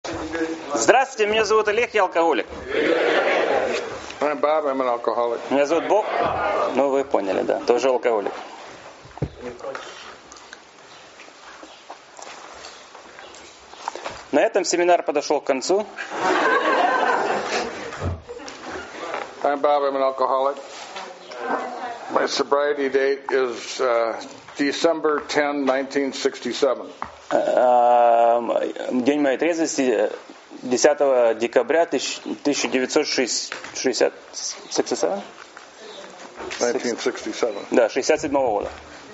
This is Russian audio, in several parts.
Здравствуйте, меня зовут Олег, я алкоголик. I'm Bob, I'm an alcoholic. Меня зовут Боб. Ну, вы поняли, да, тоже алкоголик. На этом семинар подошел к концу. I'm Bob, I'm an alcoholic. My sobriety date is December 10, 1967. День моей трезвости 10 декабря 1967? 1967. Да, 67 года.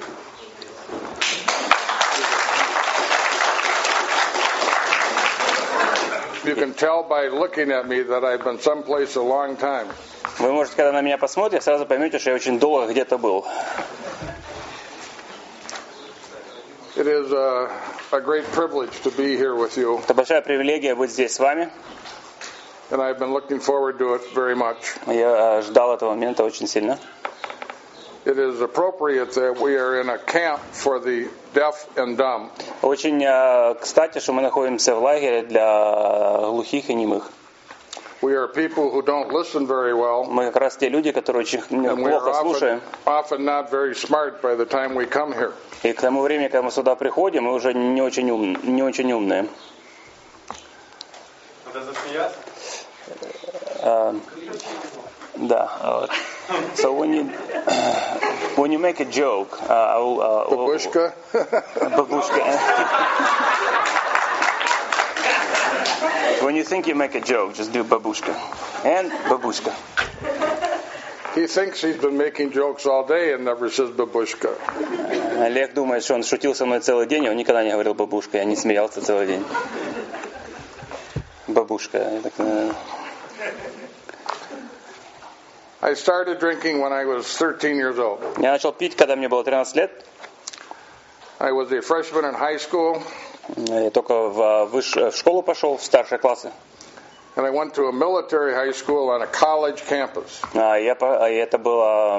You can tell by looking at me that I've been someplace a long time. Вы можете, когда на меня посмотрите, сразу поймете, что я очень долго где-то был. It is a great privilege to be here with you. Это большая привилегия быть здесь с вами. And I've been looking forward to it very much. Я ждал этого момента очень сильно. It is appropriate that we are in a camp for the deaf and dumb. Очень кстати, что мы находимся в лагере для глухих и немых. We are people who don't listen very well. Мы как раз те люди, которые очень плохо слушаем. Often not very smart by the time we come here. И к тому времени, когда мы сюда приходим, мы уже не очень умные. Это засмеяться? Да. So when you make a joke, Babushka. Babushka. When you think you make a joke, just do babushka. And babushka. He thinks he's been making jokes all day and never says babushka. Олег думает, что он шутил со мной целый день, и он никогда не говорил бабушка. Я не смеялся целый день. Бабушка. I started drinking when I was 13 years old. Я начал пить, когда мне было 13 лет. I was a freshman in high school. Я только в школу пошел, в старшие классы. And I went to a military high school on a college campus. Это была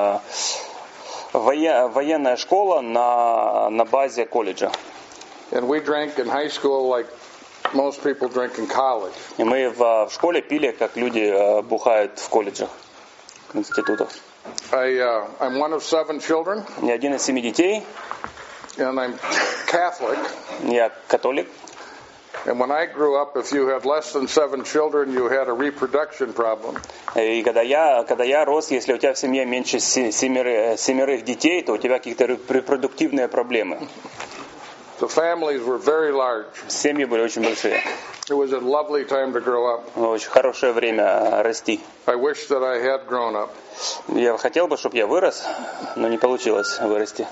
военная школа на базе колледжа. And we drank in high school like most people drink in college. И мы в школе пили, как люди бухают в колледжах, в институтах. I'm one of 7 children. Я один из 7 детей. And I'm Catholic. Я католик. And when I grew up, if you had less than 7 children, you had a reproduction problem. И когда я рос, если у тебя в семье меньше семерых детей, то у тебя какие-то репродуктивные проблемы. The families were very large. Семьи были очень большие. It was a lovely time to grow up. Очень хорошее время расти. I wish that I had grown up. Я хотел бы, чтобы я вырос, но не получилось вырасти.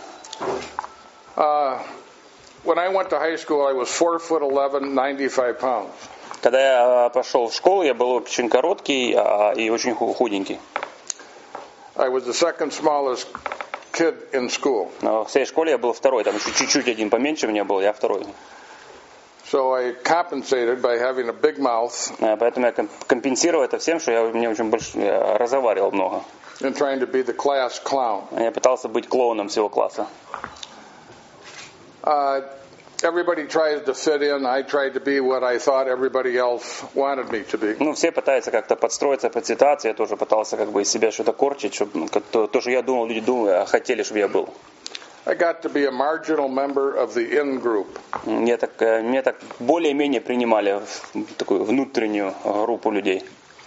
When I went to high school, I was 4'11", 95 pounds. Когда я пошел в школу, я был очень короткий и очень худенький. I was the second smallest kid in school. Но в всей школе я был второй, там еще чуть-чуть один поменьше меня был, я второй. So I compensated by having a big mouth. Поэтому я компенсировал это всем, что я очень разговаривал много. And trying to be the class clown. Я пытался быть клоуном всего класса. Everybody tries to fit in. I tried to be what I thought everybody else wanted me to be. Ну, все пытаются как-то подстроиться под ситуацию. Я тоже пытался как бы из себя что-то корчить, чтобы то, что я думал, люди хотели, чтобы я был. I got to be a marginal member of the in group. Меня так более-менее принимали в такую внутреннюю группу людей.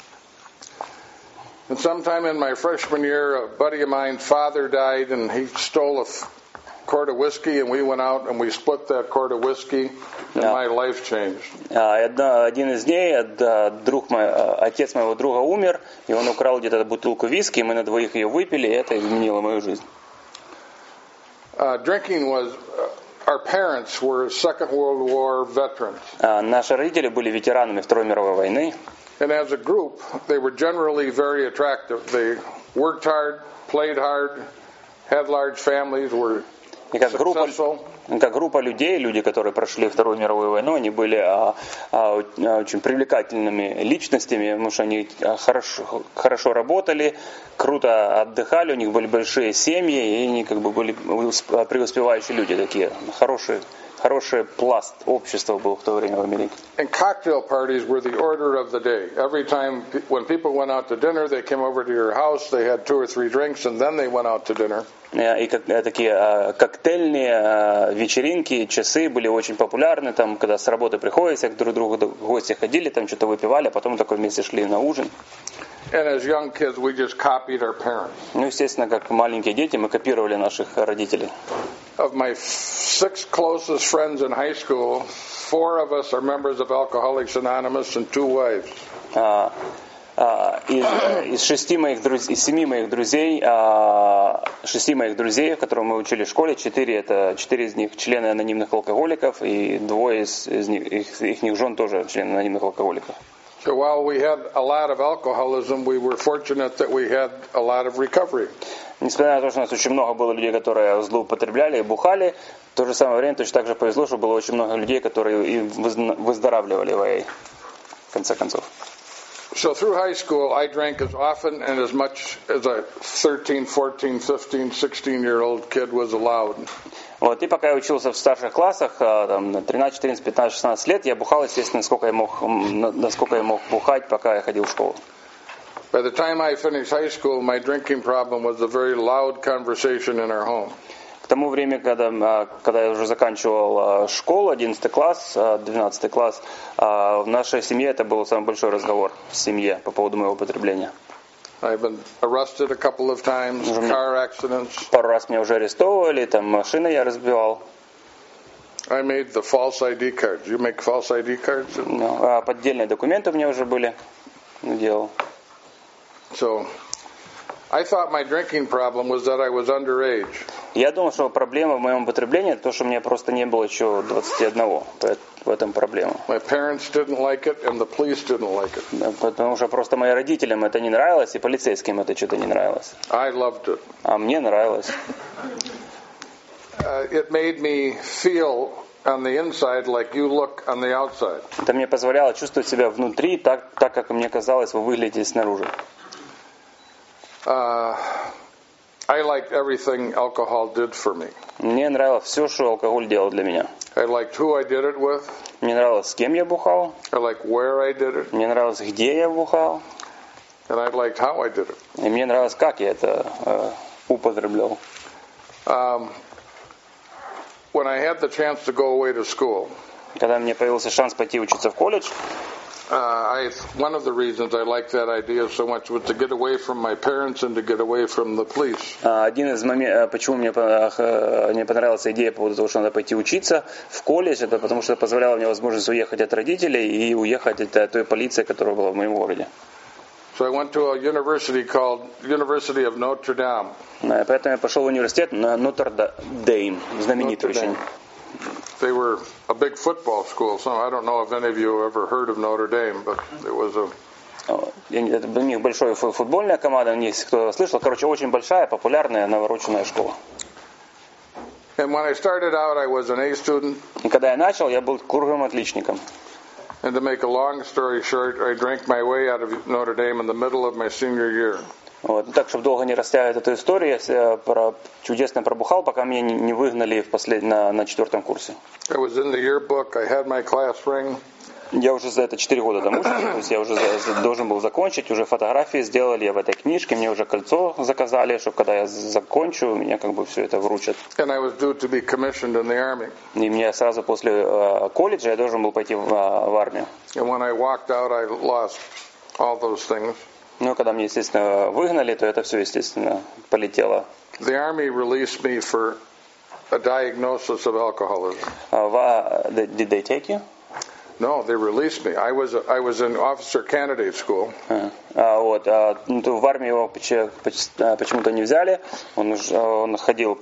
And sometime in my freshman year, a buddy of mine's father died, and he stole a quart of whiskey, and we went out and we split that quart of whiskey, and my life changed. Один из дней отец моего друга умер, и он украл где-то бутылку виски, и мы на двоих ее выпили, и это изменило мою жизнь. Drinking was. Our parents were Second World War veterans. Наши родители были ветеранами Второй мировой войны. And as a group, they were generally very attractive. They worked hard, played hard, had large families, were successful. Как группа люди, которые прошли Вторую мировую войну, они были очень привлекательными личностями, потому что они хорошо работали, круто отдыхали, у них были большие семьи, и они как бы были преуспевающие люди, такие хорошие хороший пласт общества был в то время в Америке. And cocktail parties were the order of the day. Every time when people went out to dinner, they came over to your house, they had 2 or 3 drinks, and then they went out to dinner. И такие коктейльные вечеринки, часы были очень популярны. Там, когда с работы приходили, все друг к другу в гости ходили, там что-то выпивали, а потом такой вместе шли на ужин. And as young kids, we just copied our parents. Ну, естественно, как маленькие дети, мы копировали наших родителей. Of my 6 closest friends in high school, 4 of us are members of Alcoholics Anonymous and 2 wives. Из 7 моих друзей, 6 моих друзей, которых мы учили в школе, 4 из них члены анонимных алкоголиков, и 2 из них, их жен тоже члены анонимных алкоголиков. So while we had a lot of alcoholism, we were fortunate that we had a lot of recovery. Несмотря на то, что у нас очень много было людей, которые злоупотребляли и бухали, в то же самое время точно так же повезло, что было очень много людей, которые и выздоравливали в AA, в конце концов. So through high school, I drank as often and as much as a 13, 14, 15, 16-year-old kid was allowed. Вот, и пока я учился в старших классах, там, 13, 14, 15, 16 лет, я бухал, естественно, насколько я мог бухать, пока я ходил в школу. By the time I finished high school, my drinking problem was a very loud conversation in our home. К тому времени, когда я уже заканчивал школу, 11 класс, 12 класс, в нашей семье это был самый большой разговор в семье по поводу моего употребления. I've been arrested a couple of times, car accidents. Пару раз меня уже арестовывали, там машины я разбивал. I made the false ID cards. You make false ID cards? Поддельные документы у меня уже были, делал. So, I thought my drinking problem was that I was underage. Я думал, что проблема в моем употреблении то, что мне просто не было еще 21. В этом проблема. My parents didn't like it, and the police didn't like it. Потому что просто моим родителям это не нравилось, и полицейским это что-то не нравилось. I loved it. А мне нравилось. It made me feel on the inside like you look on the outside. Это мне позволяло чувствовать себя внутри так как мне казалось, вы выглядите снаружи. I liked everything alcohol did for me. Мне нравилось все, что алкоголь делал для меня. I liked who I did it with. Мне нравилось, с кем я бухал. I liked where I did it. Мне нравилось, где я бухал. And I liked how I did it. И мне нравилось, как я это употреблял. When I had the chance to go away to school, когда мне появился шанс пойти учиться в колледж, one of the reasons I liked that idea so much was to get away from my parents and to get away from the police. Один из моментов, почему мне понравилась идея по поводу того, что надо пойти учиться в колледж, это потому что позволяло мне возможность уехать от родителей и уехать от той полиции, которая была в моем городе. So I went to a university called University of Notre Dame. Поэтому я пошел в университет на Нотр-Дейм, знаменитый очень. They were a big football school. So I don't know if any of you ever heard of Notre Dame, but it was a. У них большая футбольная команда, у них кто слышал, короче, очень большая, популярная, навороченная школа. And when I started out, I was an A student. И когда я начал, я был круглым отличником. And to make a long story short, I drank my way out of Notre Dame in the middle of my senior year. Вот. Так, чтобы долго не растягивать эту историю, я чудесно пробухал, пока меня не выгнали на 4-м курсе. I was in the yearbook, I had my class ring. Я уже за это 4 года там учился, то есть я уже должен был закончить, уже фотографии сделали в этой книжке, мне уже кольцо заказали, чтобы когда я закончу, мне как бы все это вручат. And I was due to be commissioned in the army. И мне сразу после колледжа я должен был пойти в армию. And when I walked out, I lost all those things. Ну, когда меня, естественно, выгнали, то это все, естественно, полетело. The army released me for a diagnosis of alcoholism. Did they take you? No, they released me. I was in officer candidate school. Вот, в армию его почему-то не взяли. Он ходил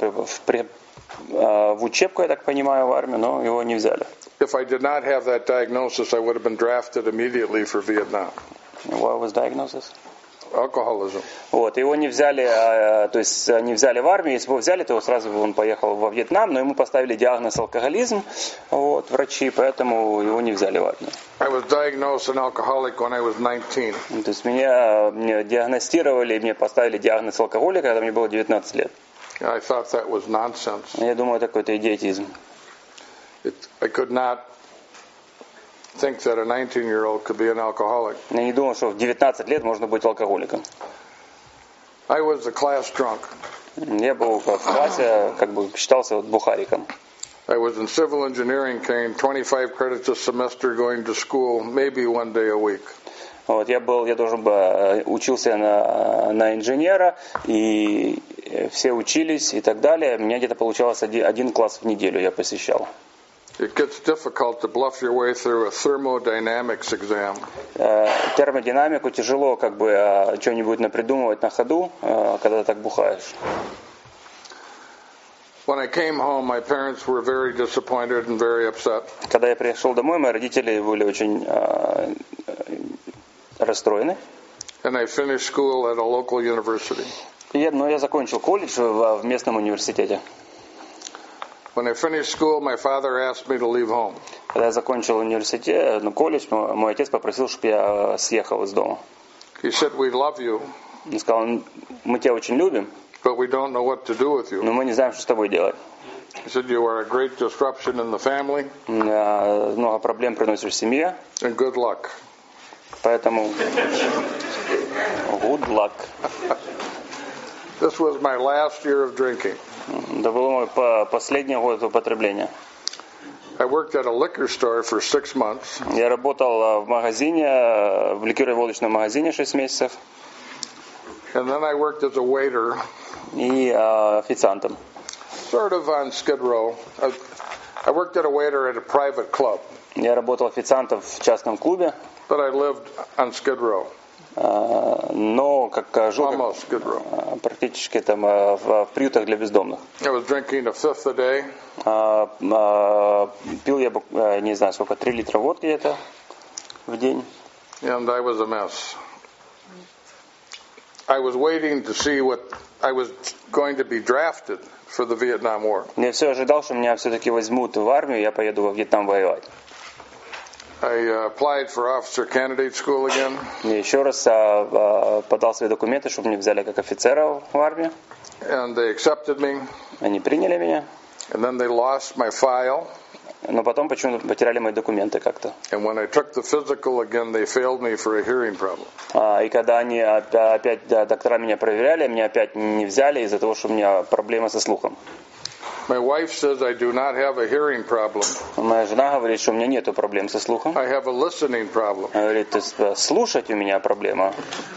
в учебку, я так понимаю, в армию, но его не взяли. If I did not have that diagnosis, I would have been drafted immediately for Vietnam. What was diagnosis? Alcoholism. Вот, его не взяли, то есть не взяли в армию. Если бы его взяли, то сразу он поехал во Вьетнам, но ему поставили диагноз алкоголизм, вот, врачи, поэтому его не взяли в армию. I was diagnosed an alcoholic when I was 19. То есть меня диагностировали, мне поставили диагноз алкоголика, когда мне было 19 лет. I thought that was nonsense. Я думаю, это какой-то идиотизм. I could not think that a 19-year-old could be an alcoholic. Я не думал, что в 19 лет можно быть алкоголиком. I was the class drunk. Я был в классе, как бы считался вот бухариком. I was in civil engineering, carrying 25 credits a semester, going to school maybe one day a week. Вот, я учился на инженера, и все учились и так далее. У меня где-то получалось один класс в неделю я посещал. It gets difficult to bluff your way through a thermodynamics exam. Термодинамику тяжело как бы что-нибудь напридумывать на ходу, когда ты так бухаешь. When I came home, my parents were very disappointed and very upset. Когда я пришел домой, мои родители были очень расстроены. And I finished school at a local university. Но я закончил колледж в местном университете. When I finished school, my father asked me to leave home. Когда я закончил университет, колледж, мой отец попросил, чтобы я съехал из дома. He said, "We love you." Он сказал, мы тебя очень любим, But we don't know what to do with you. но мы не знаем, что с тобой делать. He said, "You are a great disruption in the family, Много проблем приносишь семье, and good luck." поэтому good luck. This was my last year of drinking. Это был мой последний год употребления. I worked at a liquor store for 6 months. Я работал в магазине, в ликеро-водочном магазине 6 месяцев. And then I worked as a waiter. И официантом. Sort of on Skid Row. I worked at a waiter at a private club. Я работал официантом в частном клубе. But I lived on Skid Row. Но жил Almost Skid Row. практически там в приютах для бездомных. I was drinking a fifth a day. Пил я, не знаю сколько, 3 литра водки где-то в день. And I was a mess. I was waiting to see what I was going to be drafted for the Vietnam War. Я все ожидал, что меня все-таки возьмут в армию, я поеду во Вьетнам воевать. I applied for officer candidate school again. Я еще раз подал свои документы, чтобы меня взяли как офицера в армию. And they accepted me. Они приняли меня. And then they lost my file. Но потом почему-то потеряли мои документы как-то. And when I took the physical again, they failed me for a hearing problem. И когда они опять доктора меня проверяли, меня опять не взяли из-за того, что у меня проблемы со слухом. My wife says I do not have a hearing problem. Моя жена говорит, что у меня нету проблем со слухом. I have a listening problem. Она говорит, то есть слушать у меня проблема.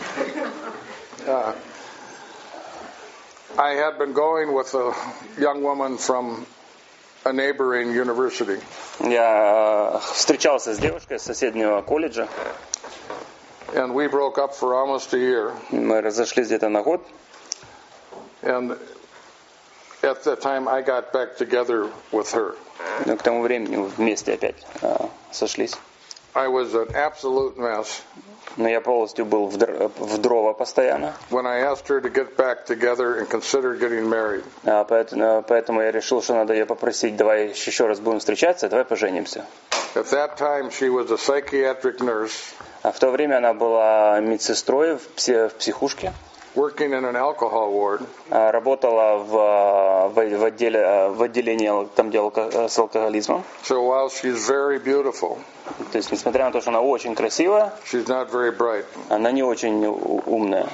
I had been going with a young woman from a neighboring university. Я встречался с девушкой с соседнего колледжа. And we broke up for almost a year. Мы разошлись где-то на год. And at that time I got back together with her. Но к тому времени вместе опять сошлись. I was an absolute mess. Но я полностью был в дрова постоянно. When I asked her to get back together and consider getting married. Поэтому я решил, что надо ее попросить, давай еще раз будем встречаться, давай поженимся. At that time she was a psychiatric nurse. А в то время она была медсестрой в психушке. Working in an alcohol ward. Работала в отделении, там, где с алкоголизмом. So while she's very beautiful, то есть, несмотря на то, что она очень красивая, she's not very bright. Она не очень умная.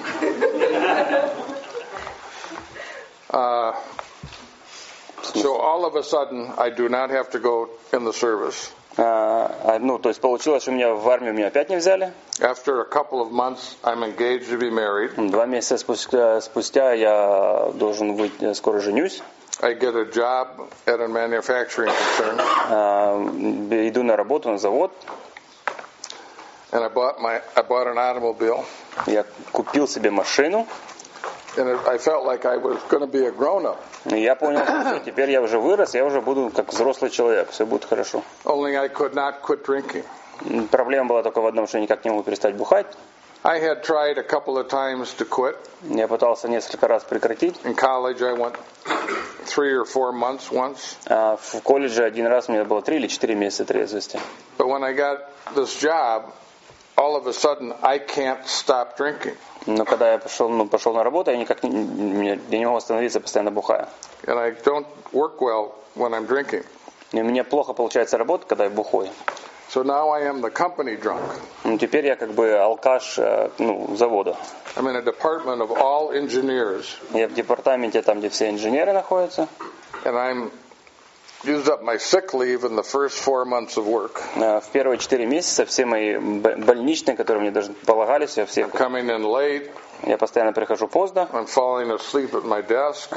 So all of a sudden, I do not have to go in the service. То есть получилось, что меня в армию опять не взяли. After a couple of months, I'm engaged to be married. 2 месяца спустя я должен быть, скоро женюсь. I get a job at a manufacturing concern. Иду на работу на завод. And I bought an automobile. Я купил себе машину. And I felt like I was going to be a grown-up. И я понял, что теперь я уже вырос, я уже буду как взрослый человек, все будет хорошо. Only I could not quit drinking. Проблема была только в одном, что я никак не мог перестать бухать. I had tried a couple of times to quit. Я пытался несколько раз прекратить. In college I went 3 or 4 months once. В колледже один раз у меня было 3 или 4 месяца трезвости. But when I got this job, all of a sudden I can't stop drinking. Но когда я пошел на работу, я не могу остановиться, постоянно бухая. And I don't work well when I'm drinking. И у меня плохо получается работать, когда я бухой. So now I am the company drunk. Ну, теперь я как бы алкаш завода. I'm in a department of all engineers. Я в департаменте, там, где все инженеры находятся. And I'm used up my sick leave in the first 4 months of work. В первые 4 месяца все мои больничные, которые мне даже полагались, я всех... Coming in late. Я постоянно прихожу поздно. I'm falling asleep at my desk.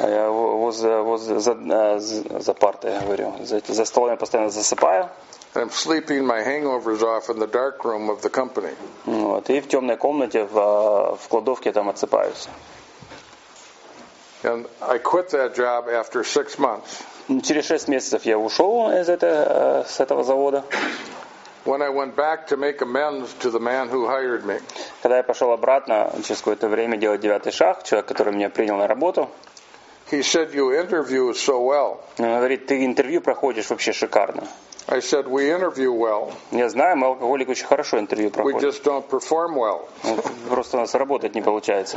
Я за партой, я говорю. За столом я постоянно засыпаю. I'm sleeping my hangovers off in the dark room of the company. Вот, и в темной комнате в кладовке там отсыпаюсь. And I quit that job after 6 months. Через 6 месяцев я ушел с этого завода. When I went back to make amends to the man who hired me, Когда я пошел обратно, через какое-то время делать 9-й шаг, человек, который меня принял на работу, he said, "You interview so well." он говорит, ты интервью проходишь вообще шикарно. I said, "We interview well. Я знаю, мы алкоголик очень хорошо интервью We проходим. just don't perform well." Просто у нас работать не получается.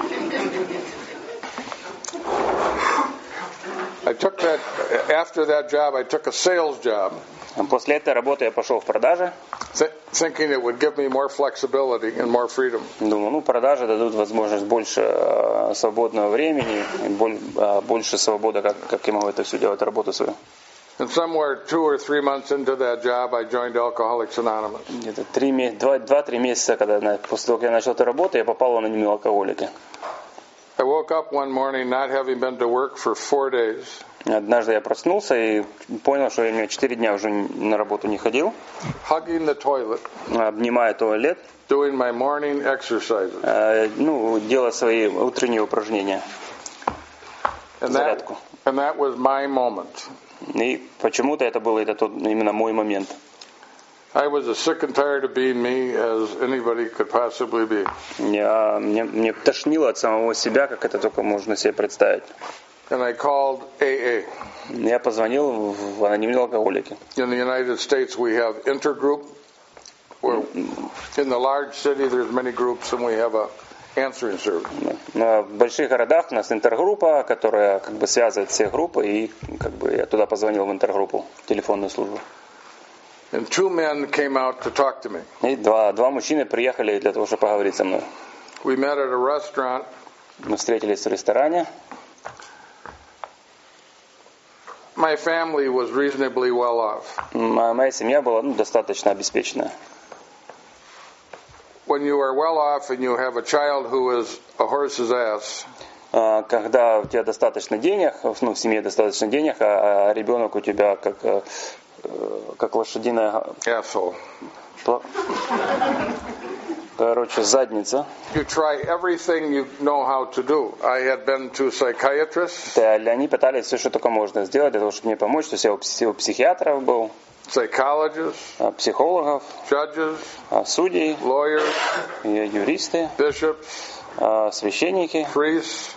After that job, I took a sales job. После этой работы я пошел в продажи. Thinking it would give me more flexibility and more freedom. Думаю, продажи дадут возможность больше свободного времени, больше свободы, как я могу это все делать, работу свою. And somewhere 2 or 3 months into that job, I joined Alcoholics Anonymous. Где-то 2-3 месяца, после того, как я начал эту работу, я попал в анонимные алкоголики. I woke up one morning not having been to work for 4 days. Однажды я проснулся и понял, что я 4 дня уже на работу не ходил. Hugging the toilet. Обнимая туалет. Doing my morning exercises. Делая свои утренние упражнения. Зарядку. And that was my moment. И почему-то это был именно мой момент. I was as sick and tired of being me as anybody could possibly be. Мне тошнило от самого себя, как это только можно себе представить. And I called AA. Я позвонил в анонимные алкоголики. In the United States we have intergroup. In the large city there's many groups and we have a answering service. В больших городах у нас интергруппа, которая как бы связывает все группы, и как бы я туда позвонил в интергруппу, в телефонную службу. And 2 men came out to talk to me. И два мужчины приехали для того, чтобы поговорить со мной. We met at a restaurant. Мы встретились в ресторане. My family was reasonably well off. Моя семья была достаточно обеспеченная. When you are well off and you have a child who is a horse's ass. Когда у тебя достаточно денег, в семье достаточно денег, а ребенок у тебя как лошадиная... Asshole. Короче, задница. You try everything you know how to do. I had been to psychiatrists. Они пытались все, что только можно сделать, для того, чтобы мне помочь. То есть я у психиатров был, psychologists, психологов, judges, судей, lawyers, юристы, bishops, священники. Priests.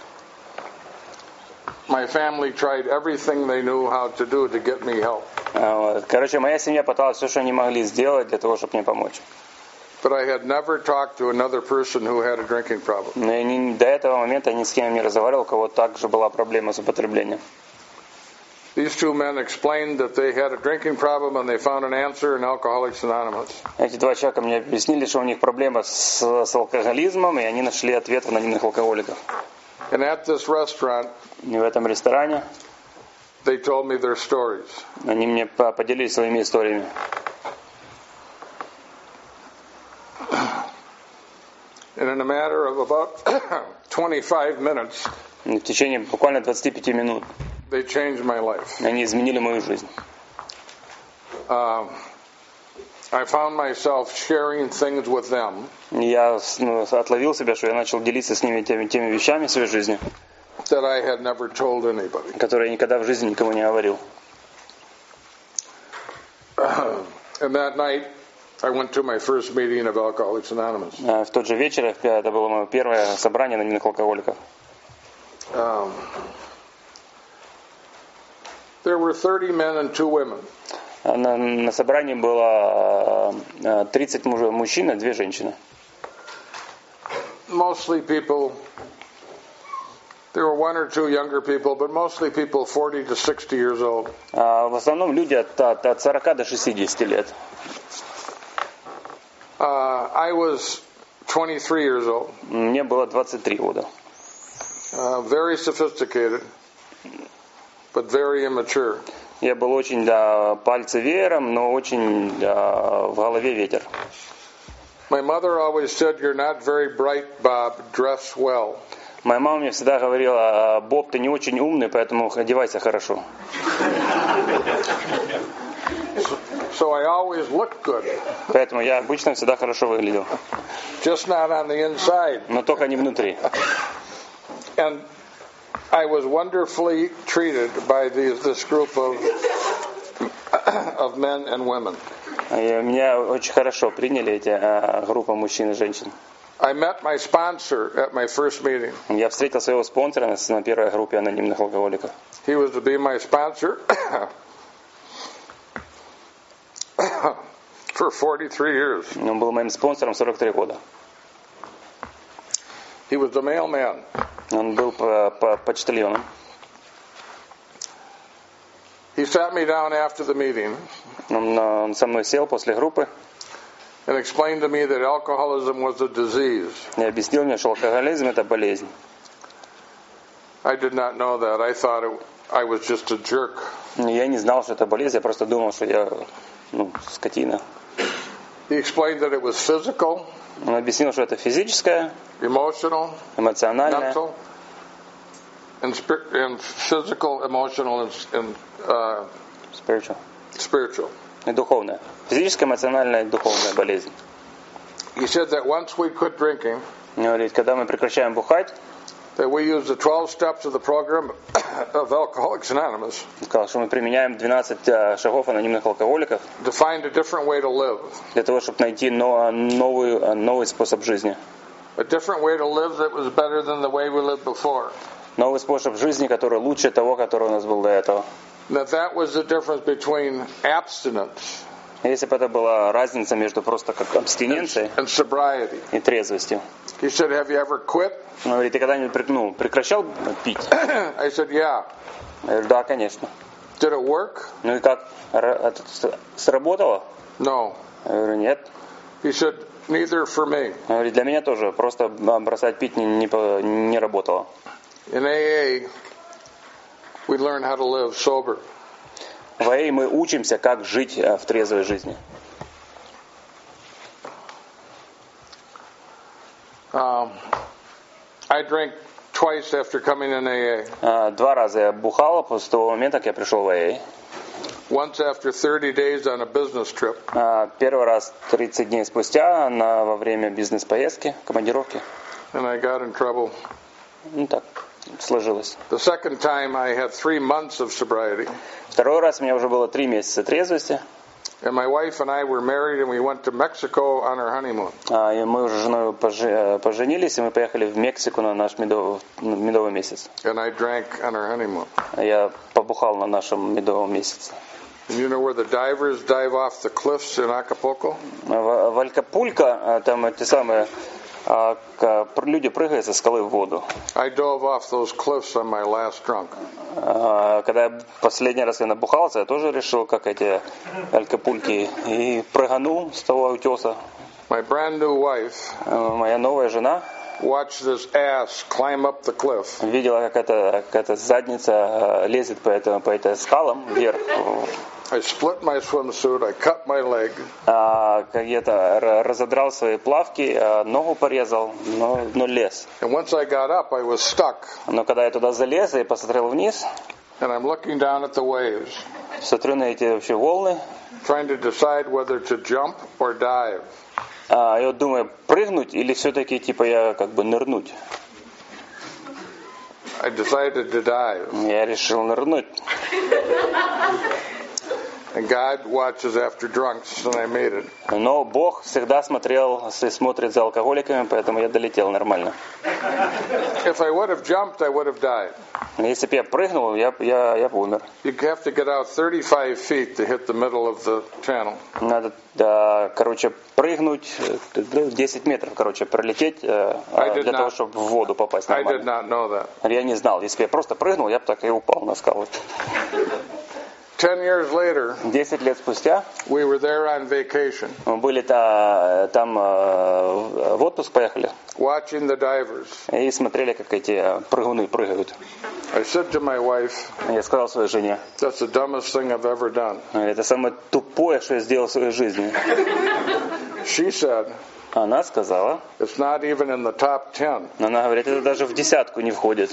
My family tried everything they knew how to do to get me help. Короче, моя семья пыталась все, что они могли сделать, для того, чтобы мне помочь. But I had never talked to another person who had a drinking problem. Но до этого момента ни с кем не разговаривал, у кого также была проблема с употреблением. These 2 men explained that they had a drinking problem and they found an answer in Alcoholics Anonymous. Эти 2 человека мне объяснили, что у них проблема с алкоголизмом, и они нашли ответ в анонимных алкоголиках. And at this restaurant, и в этом ресторане, they told me their stories. Они мне поделились своими историями. And in a matter of about 25 minutes, в течение буквально 25 минут, they changed my life. Они изменили мою жизнь. I found myself sharing things with them. Я отловил себя, что я начал делиться с ними теми вещами в своей жизни, that I had never told anybody. Которые я никогда в жизни никому не говорил. And that night, I went to my first meeting of Alcoholics Anonymous. В тот же вечер это было мое первое собрание анонимных алкоголиков. There were 30 men and 2 women. На собрании было 30 мужчин и 2 женщины. Mostly people There were one or two younger people, but mostly people 40 to 60 years old. В основном люди от 40 до 60 лет. I was 23 years old. Мне было 23 года. Very sophisticated, but very immature. Я был очень пальцы веером, но очень в голове ветер. My mother always said, "You're not very bright, Bob. Dress well." Моя мама мне всегда говорила: Боб, ты не очень умный, поэтому одевайся хорошо. So I always looked good. Поэтому я обычно всегда хорошо выглядел. Just not on the inside. Но только не внутри. And I was wonderfully treated by this group of men and women. И меня очень хорошо приняли эти группа мужчин и женщин. I met my sponsor at my first meeting. Я встретил своего спонсора на первой группе анонимных алкоголиков. He was to be my sponsor for 43 years. Он был моим спонсором 43 года. He was the mailman. Он был почтальоном. He sat me down after the meeting. Он со мной сел после группы. And explained to me that alcoholism was a disease. И объяснил мне, что алкоголизм это болезнь. I did not know that. I thought I was just a jerk. Я не знал, что это болезнь, я просто думал, что я скотина. He explained that it was physical. Он объяснил, что это физическое, emotional, эмоциональное, mental, and physical, emotional, and spiritual. И духовное. Физическая, эмоциональная и духовная болезнь. He said that once we quit drinking, говорит, когда мы прекращаем бухать, that we use the 12 steps of the program of Alcoholics Anonymous. Сказал, что мы применяем 12 шагов анонимных алкоголиков to find a different way to live. Для того, чтобы найти новый способ жизни. A different way to live that was better than the way we lived before. Новый способ жизни, который лучше того, который у нас был до этого. That was the difference between abstinence. Если бы это была разница между просто как абстиненцией and sobriety. И трезвостью. He said, "Have you ever quit?" Он говорит, ты когда-нибудь прекращал пить? I said, "Yeah." Я говорю, да, конечно. Did it work? Ну и как? Это сработало? No. Я говорю, нет. He said, "Neither for me." Он говорит, для меня тоже просто бросать пить не работало. In AA, we learn how to live sober. В АА мы учимся, как жить в трезвой жизни. I drank twice after coming in AA. 2 раза я бухал после того момента, как я пришел в АА. Once after 30 days on a business trip. Первый раз 30 дней спустя во время бизнес-поездки, командировки. And I got in trouble. Ну так сложилось. The second time I had 3 months of sobriety. Второй раз у меня уже было 3 месяца трезвости. And my wife and I were married and we went to Mexico on our honeymoon. И мы уже с женой поженились, и мы поехали в Мексику на наш медовый месяц. And I drank on our honeymoon. Я побухал на нашем медовом месяце. And you know where the divers dive off the cliffs in Acapulco? В Акапулько там те самые люди прыгают со скалы в воду. I dove off those cliffs on my last drunk. Когда я последний раз набухался, я тоже решил, как эти Акапульки, и прыганул с того утеса. My brand new wife Моя новая жена watched this ass climb up the cliff. Видела, как эта задница лезет по этим скалам вверх. I split my swimsuit, I cut my leg. Я разодрал свои плавки, ногу порезал, но лез. And once I got up, I was stuck. Но когда я туда залез и посмотрел вниз, and I'm looking down at the waves, смотрю на эти вообще волны, trying to decide whether to jump or dive. Я думаю, прыгнуть или все-таки я как бы нырнуть. I decided to dive. Я решил нырнуть. And God watches after drunks, and I made it. Но Бог всегда смотрит за алкоголиками, поэтому я долетел нормально. If I would have jumped, I would have died. Если бы я прыгнул, я бы умер. You have to get out 35 feet to hit the middle of the channel. Надо, прыгнуть 10 метров, пролететь для того, чтобы в воду попасть I нормально. did not know that. Я не знал. Если бы я просто прыгнул, я бы так и упал на скалы. 10 years later, 10 лет спустя we were there on vacation, мы были там в отпуск поехали watching the divers. и смотрели, как эти прыгуны прыгают. I said to my wife, Я сказал своей жене, that's the dumbest thing I've ever done. это самое тупое, что я сделал в своей жизни. She said, Она сказала, it's not even in the top 10. она говорит, это даже в десятку не входит.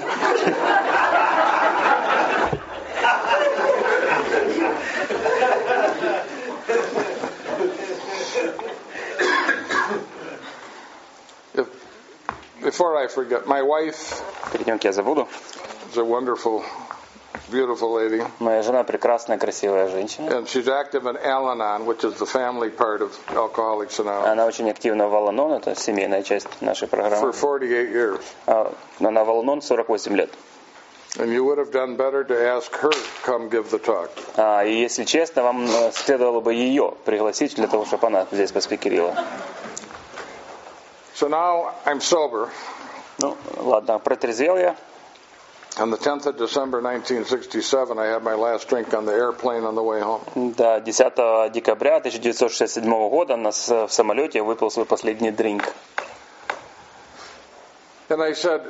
Before I forget, my wife Перед тем, как я забуду, is a wonderful, beautiful lady, моя жена прекрасная, красивая женщина. and she's active in Al-Anon, which is the family part of Alcoholics Anonymous, Она очень активна в Ал-Анон, это семейная часть нашей for программы. 48 years. Она в Ал-Анон 48 лет. And you would have done better to ask her to come give the talk. И если честно, вам следовало бы ее пригласить для того, чтобы она здесь поспикерила. So now I'm sober. Ну, ладно, протрезвел я. On the 10th of December 1967, I had my last drink on the airplane on the way home. Да, 10 декабря 1967 года в самолете я выпил свой последний дринк. And I said,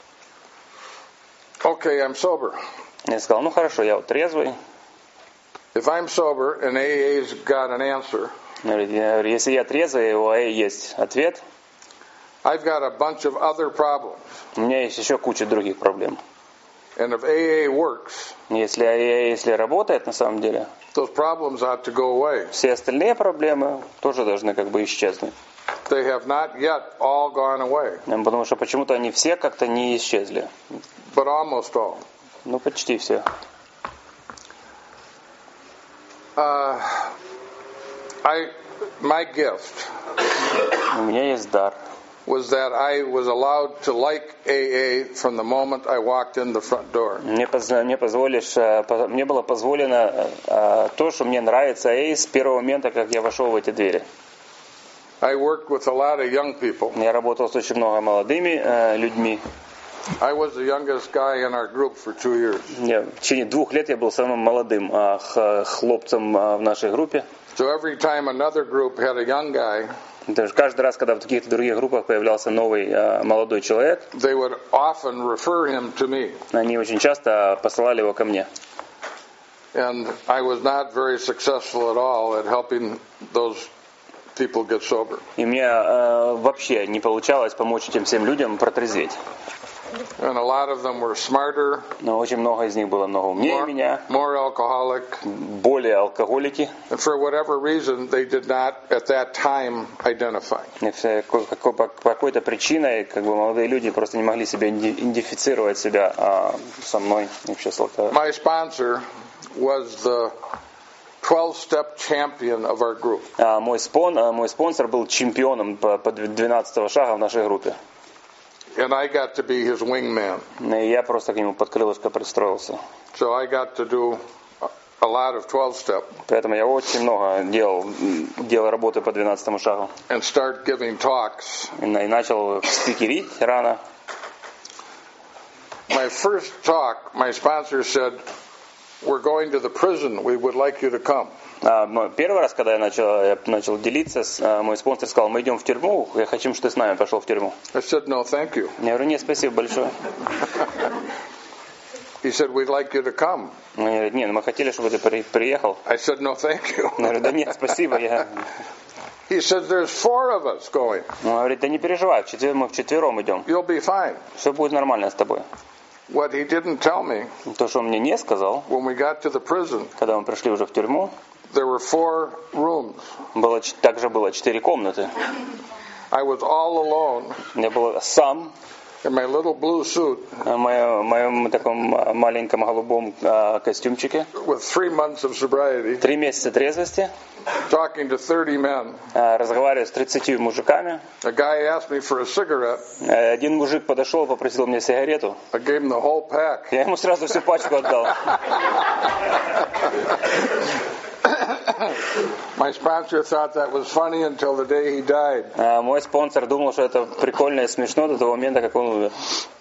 okay, I'm sober. Я сказал, ну хорошо, я вот трезвый. If I'm sober and AA's got an answer, Я говорю, если я трезвый, у АЭ есть ответ. I've got a bunch of other problems. У меня есть еще куча других проблем. And if AA works, Если работает на самом деле, those problems ought to go away. все остальные проблемы тоже должны как бы исчезнуть. They have not yet all gone away, Потому что почему-то они все как-то не исчезли. but almost all. Ну, почти все. My gift У меня есть дар. was that I was allowed to like AA from the moment I walked in the front door. Мне было позволено то, что мне нравится АЭ с первого момента, как я вошел в эти двери. I worked with a lot of young people. Я работал с очень много молодыми людьми. I was the youngest guy in our group for 2 years. В течение 2 лет я был самым молодым хлопцем в нашей группе. So every time another group had a young guy, Даже каждый раз, когда в каких-то других группах появлялся новый молодой человек, they would often refer him to me. они очень часто посылали его ко мне. And I was not very successful at all at helping those people get sober. И мне вообще не получалось помочь этим всем людям протрезветь. And a lot of them were smarter, Но очень много из них было много умнее меня, more alcoholic, более алкоголики. and for whatever reason they did not at that time identify. И по какой-то причиной как бы молодые люди просто не могли себя идентифицировать себя со мной. Вообще, с алкоголем. My sponsor was the 12-step champion of our group. Мой спонсор был чемпионом по 12 шага в нашей группе. And I got to be his wingman. И я просто к нему под крылышко пристроился. So I got to do a lot of 12-step Поэтому я очень много делал работы по 12 шагу. and start giving talks. И начал спикерить рано. My first talk, my sponsor said, we're going to the prison. We would like you to come. Первый раз, когда я начал делиться, мой спонсор сказал, мы идем в тюрьму, я хочу, чтобы ты с нами пошел в тюрьму. I said, no, thank you. Я говорю, нет, спасибо большое. He said, we'd like you to come. Он говорит, нет, мы хотели, чтобы ты приехал. I said, no, thank you. Я говорю, да нет, спасибо. He said, there's 4 of us going. Он говорит, да не переживай, мы вчетвером идем. You'll be fine. Все будет нормально с тобой. What he didn't tell me, То, что он мне не сказал, when we got to the prison, когда мы пришли уже в тюрьму, there were 4 rooms. также было 4 комнаты. I was all alone Я был сам in my little blue suit В моем таком маленьком голубом костюмчике. with 3 months of sobriety, 3 месяца трезвости. talking to 30 men. Разговариваю с 30 мужиками. A guy asked me for a cigarette. Один мужик подошел, попросил мне сигарету. I gave him the whole pack. Я ему сразу всю пачку отдал. My sponsor thought that was funny until the day he died. Мой спонсор думал, что это прикольно и смешно до того момента, как он умер.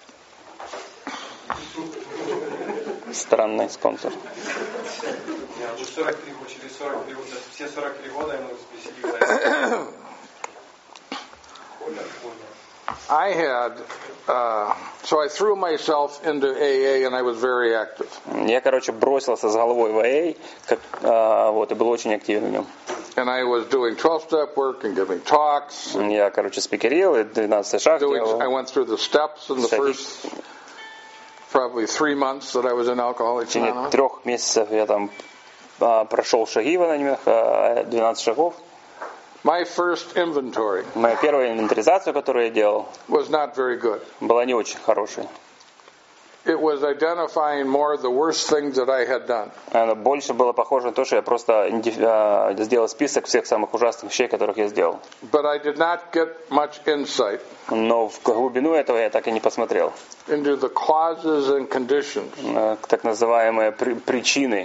Странный спонсор. Все 43 года ему спасибо. I had, so I threw myself into AA and I was very active. Я, бросился с головой в AA, и был очень активен в нем. And I was doing 12-step work and giving talks. Я, спикерил, и 12 шаг делал. I went through the steps in the first probably 3 months that I was in Alcoholics В течение Anonymous. 3 месяцев я там прошел шаги в анонимных, 12 шагов. My first inventory Моя первая инвентаризация, которую я делал, was not very good. была не очень хорошей. It was identifying more of the worst things that I had done. Она больше было похоже на то, что я просто сделал список всех самых ужасных вещей, которых я сделал. But I did not get much insight Но в глубину этого я так и не посмотрел. into the causes and conditions Так называемые причины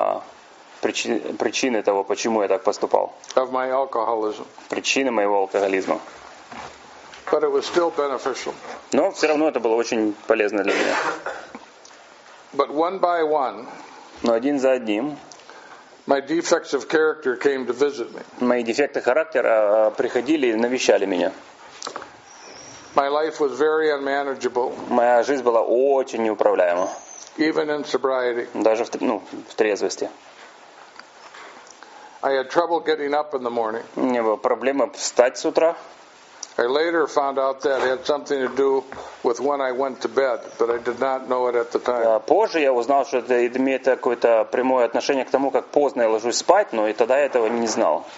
того, почему я так поступал. of my alcoholism. Причины моего алкоголизма. But it was still beneficial. Но все равно это было очень полезно для меня. But one by one, Но один за одним my defects of character came to visit me. мои дефекты характера приходили и навещали меня. My life was very unmanageable, Моя жизнь была очень неуправляема. even in sobriety. Даже в трезвости. I had trouble getting up in the morning. У меня была проблема встать с утра. I later found out that had something to do with when I went to bed, but I did not know it at the time. Позже я узнал, что это имеет какое-то прямое отношение к тому, как поздно я ложусь спать, но и тогда я этого не знал.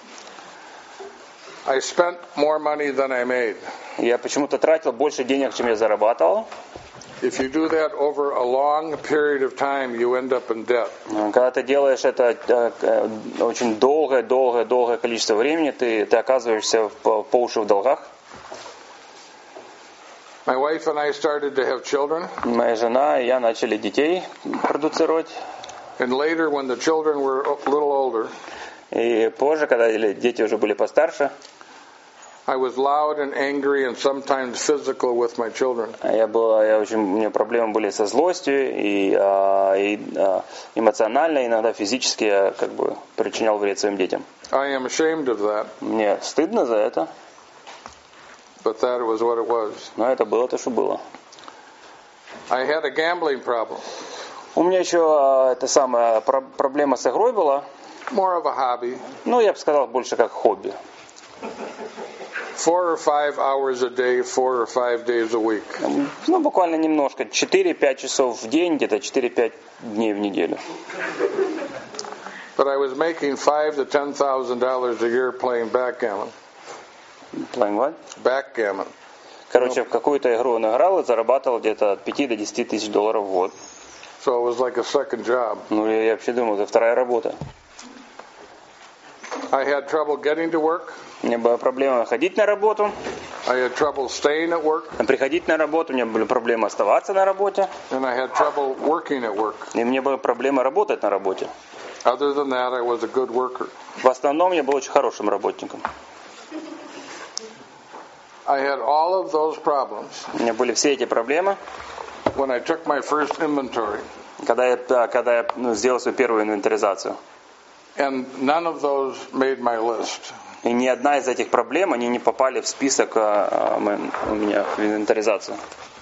I spent more money than I made. Я почему-то тратил больше денег, чем я зарабатывал. If you do that over a long period of time, you end up in debt. Когда ты делаешь это очень долгое количество времени, ты оказываешься по уши в долгах. My wife and I started to have children, Моя жена и я начали детей продуцировать. and later when the children were a little older, И позже, когда дети уже были постарше, I was loud and angry and sometimes physical with my children. у меня проблемы были со злостью и эмоционально, иногда физически я причинял вред своим детям. I am ashamed of that, Мне стыдно за это, but that was what it was. но это было то, что было. I had a gambling problem, У меня еще проблема с игрой была, more of a hobby. я бы сказал, больше как хобби. 4 or 5 hours a day, 4 or 5 days a week. Буквально немножко, 4-5 часов в день, где-то 4-5 дней в неделю. But I was making $5,000 to $10,000 a year playing backgammon. Playing what? Backgammon. В какую-то игру он играл и зарабатывал где-то от 5 до 10 тысяч долларов в год. So it was like a second job. Я вообще думал, это вторая работа. I had trouble getting to work. У меня была проблема ходить на работу, I had trouble staying at work. приходить на работу, у меня были проблемы оставаться на работе, And I had trouble working at work. и мне была проблема работать на работе. Other than that, I was a good worker. В основном я был очень хорошим работником. I had all of those problems У меня были все эти проблемы, when I took my first inventory. когда я сделал свою первую инвентаризацию. And none of those made my list. И ни одна из этих проблем, они не попали в список у меня в инвентаризацию.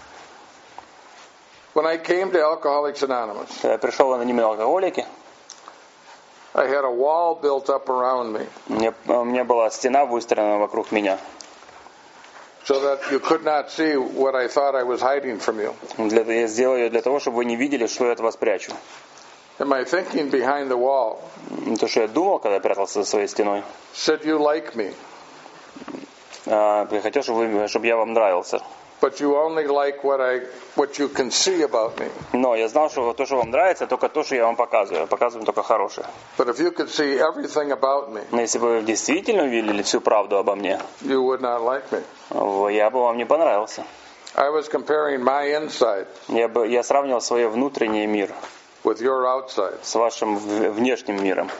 When I came to Alcoholics Anonymous, Когда я пришел в анонимные алкоголики, I had a wall built up around me у меня была стена выстроена вокруг меня. so that you could not see what I thought I was hiding from you. Я сделал ее для того, чтобы вы не видели, что я от вас прячу. And my thinking behind the wall То, что я думал, когда я прятался за своей стеной, said, you like me. я хотел, чтобы я вам нравился. but you only like what you can see about me. Но я знал, что то, что вам нравится, только то, что я вам показываю. Показываю только хорошее. But if you could see everything about me, Но если бы вы действительно увидели всю правду обо мне, you would not like me. я бы вам не понравился. I was comparing my inside Я сравнивал свой внутренний мир with your outside. с вашим внешним миром.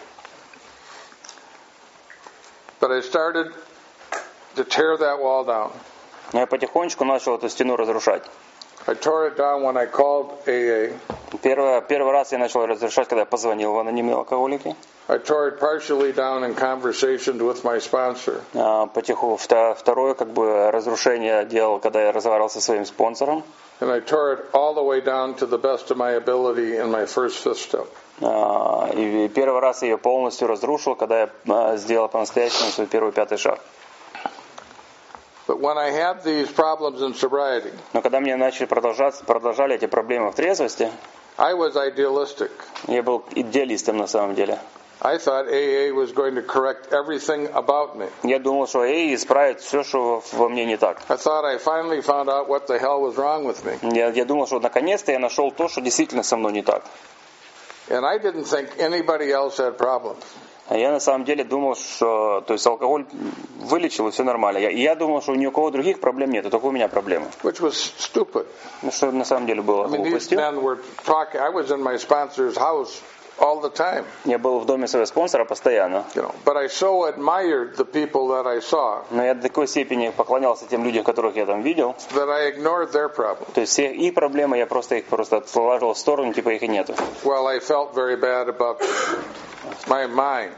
But I started to tear that wall down. Но я потихонечку начал эту стену разрушать. I tore it down when I called AA. Первый раз я начал разрушать, когда я позвонил в анонимные алкоголики. I tore it partially down in conversations with my sponsor. Второе разрушение делал, когда я разговаривал со своим спонсором. And I tore it all the way down to the best of my ability in my first fifth step. И первый раз я ее полностью разрушил, когда я сделал по-настоящему свой первый пятый шаг. But when I had these problems in sobriety, Но когда мне продолжали эти проблемы в трезвости, I was idealistic. я был идеалистом на самом деле. I thought AA was going to correct everything about me. Я думал, что AA исправит все, что во мне не так. I thought I finally found out what the hell was wrong with me. Я думал, что наконец-то я нашел то, что действительно со мной не так. And I didn't think anybody else had problems. А я на самом деле думал, что алкоголь вылечил и все нормально. Я думал, что ни у кого других проблем нет, только у меня проблемы. Which was stupid. Что на самом деле было I mean, these глупостью. men were talking. I was in my sponsor's house all the time. Я был в доме своего спонсора постоянно. But I so admired the people that I saw Но я до такой степени поклонялся тем людям, которых я там видел. that I ignored their problems. То есть все их проблемы я просто отложил в сторону, типа их и нету. Well, I felt very bad about my mind.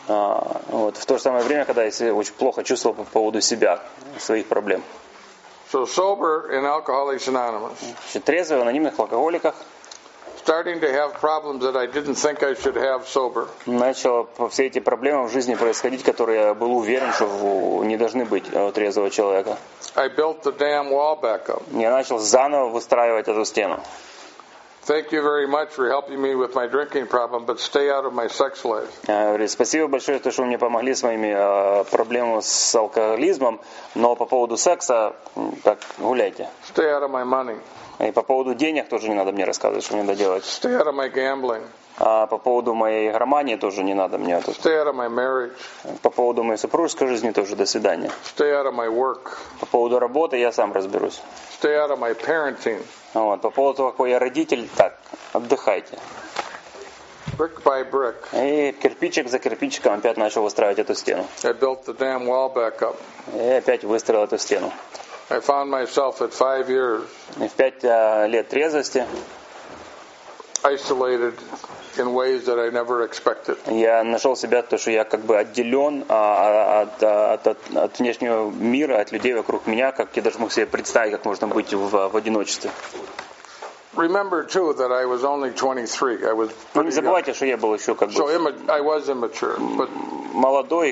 В то же самое время, когда я себя очень плохо чувствовал по поводу себя, своих проблем. So sober in Alcoholics Anonymous, Трезвый в анонимных алкоголиках starting to have problems that I didn't think I should have sober. начало все эти проблемы в жизни происходить, которые я был уверен, что не должны быть у трезвого человека. I built the damn wall back up. Я начал заново выстраивать эту стену. Thank you very much for helping me with my drinking problem, but stay out of my sex life. Спасибо большое, что вы мне помогли с моими проблемами с алкоголизмом, но по поводу секса, так, гуляйте. Stay out of my money. И по поводу денег тоже не надо мне рассказывать, что мне надо делать. Stay out of my gambling. А по поводу моей игромании тоже не надо мне. Stay out of my marriage. По поводу моей супружеской жизни тоже до свидания. Stay out of my work. По поводу работы я сам разберусь. Stay out of my parenting. По поводу того, какой я родитель, так, отдыхайте. Brick by brick. И кирпичик за кирпичиком опять начал выстраивать эту стену. I built the damn wall back up. И опять выстроил эту стену. I found myself at 5 years И в 5 лет трезвости isolated in ways that I never expected. я нашел себя, то, что я отделен от внешнего мира, от людей вокруг меня, как я даже мог себе представить, как можно быть в одиночестве. Remember too that I was only 23. I was Но не pretty young. забывайте, что я был еще So I was immature, but молодой,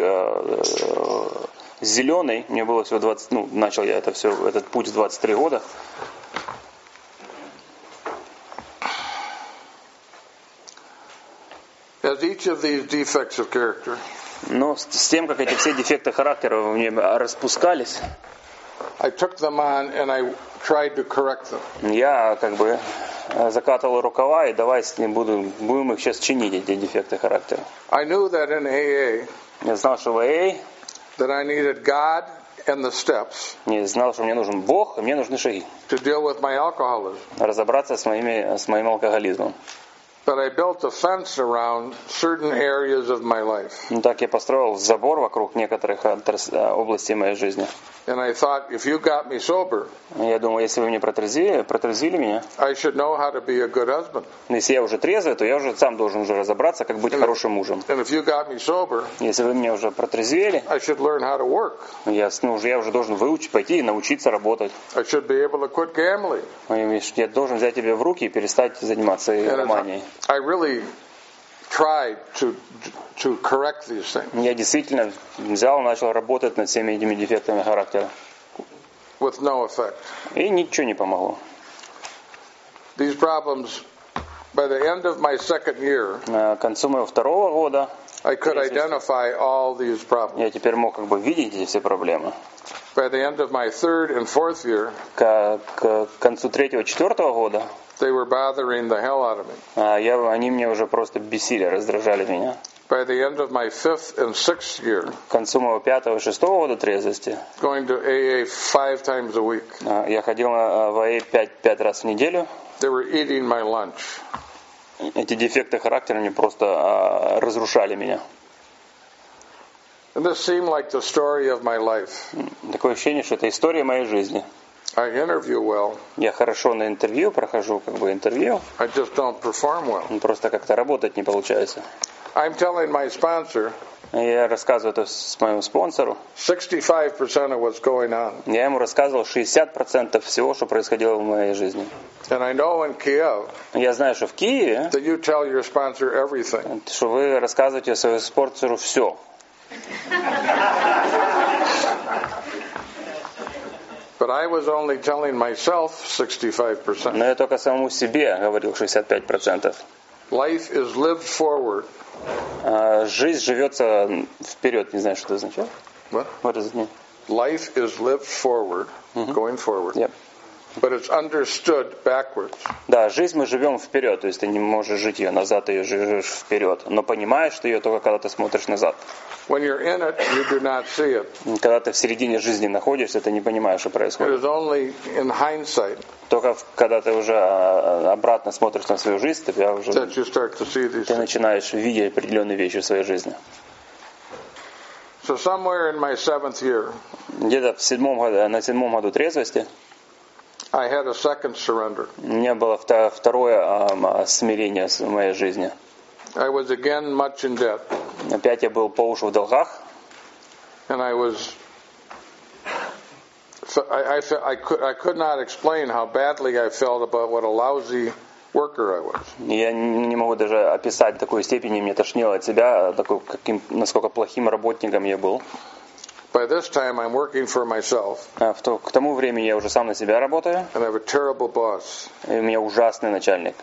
зеленый. Мне было всего 20, начал я этот путь в 23 года. as each of these defects of character Но с тем, как эти все дефекты характера в мне распускались, I took them on and I tried to correct them. я закатывал рукава и давай будем их сейчас чинить, эти дефекты характера. I knew that in AA Я знал, что в AA, that I needed God and the steps я знал, что мне нужен Бог, и мне нужны шаги. to deal with my alcoholism. Разобраться с моим алкоголизмом. But I built a fence around certain areas of my life. Так я построил забор вокруг некоторых областей моей жизни. And I thought, if you got me sober, Я думаю, если вы мне протрезвили меня, I should know how to be a good husband. если я уже трезвый, то я уже сам должен разобраться, как быть хорошим мужем. And if you got me sober, Если вы меня уже протрезвели, I should learn how to work. я уже должен пойти и научиться работать. I should be able to quit gambling. Я должен взять тебя в руки и перестать заниматься игроманией. I really tried to correct these things Я действительно начал работать над всеми этими дефектами характера. with no effect. И ничего не помогло. These problems, by the end of my second year, К концу моего 2-го года I could identify all these problems. Я теперь мог как бы видеть эти все проблемы. By the end of my third and fourth year, К концу 3-4 года they were bothering the hell out of me. они мне уже просто бесили, раздражали меня. By the end of my fifth and sixth year, К концу моего 5-6 года трезвости going to AA 5 times a week, я ходил в АЭ 5 раз в неделю. they were eating my lunch. Эти дефекты характера мне просто разрушали меня. And this seemed like the story of my life. Такое ощущение, что это история моей жизни. I interview well, Я хорошо на интервью прохожу, как бы интервью, I just don't perform well. просто как-то работать не получается. I'm telling my sponsor Я рассказываю это моему спонсору. 65% of what's going on. Я ему рассказывал 60% всего, что происходило в моей жизни. And I know in Kiev Я знаю, что в Киеве, that you tell your sponsor everything. что вы рассказываете своему спонсору все. But I was only telling myself 65%. Но я только самому себе говорил 65%. Life is lived forward. Жизнь живется вперед. Не знаю, что это означает. What? What does it mean? Life is lived forward, going forward. Yep. But it's understood backwards. Да, жизнь мы живем вперед, то есть ты не можешь жить ее назад, ты ее живешь вперед. Но понимаешь ты ее только когда ты смотришь назад. When you're in it, you do not see it. Когда ты в середине жизни находишься, ты не понимаешь, что It происходит. is only in hindsight Только когда ты уже обратно смотришь на свою жизнь, ты you start to see these things. начинаешь видеть определенные вещи в своей жизни. So somewhere in my 7th year, Где-то на 7 году трезвости I had a second surrender. у меня было второе смирение в моей жизни. I was again much in debt. Опять я был по уши в долгах. And I could not explain how badly I felt about what a lousy worker I was. Я не могу даже описать такой степени, мне тошнило от себя, насколько плохим работником я был. By this time, I'm working for myself. К тому времени я уже сам на себя работаю, And I have a terrible boss. и у меня ужасный начальник.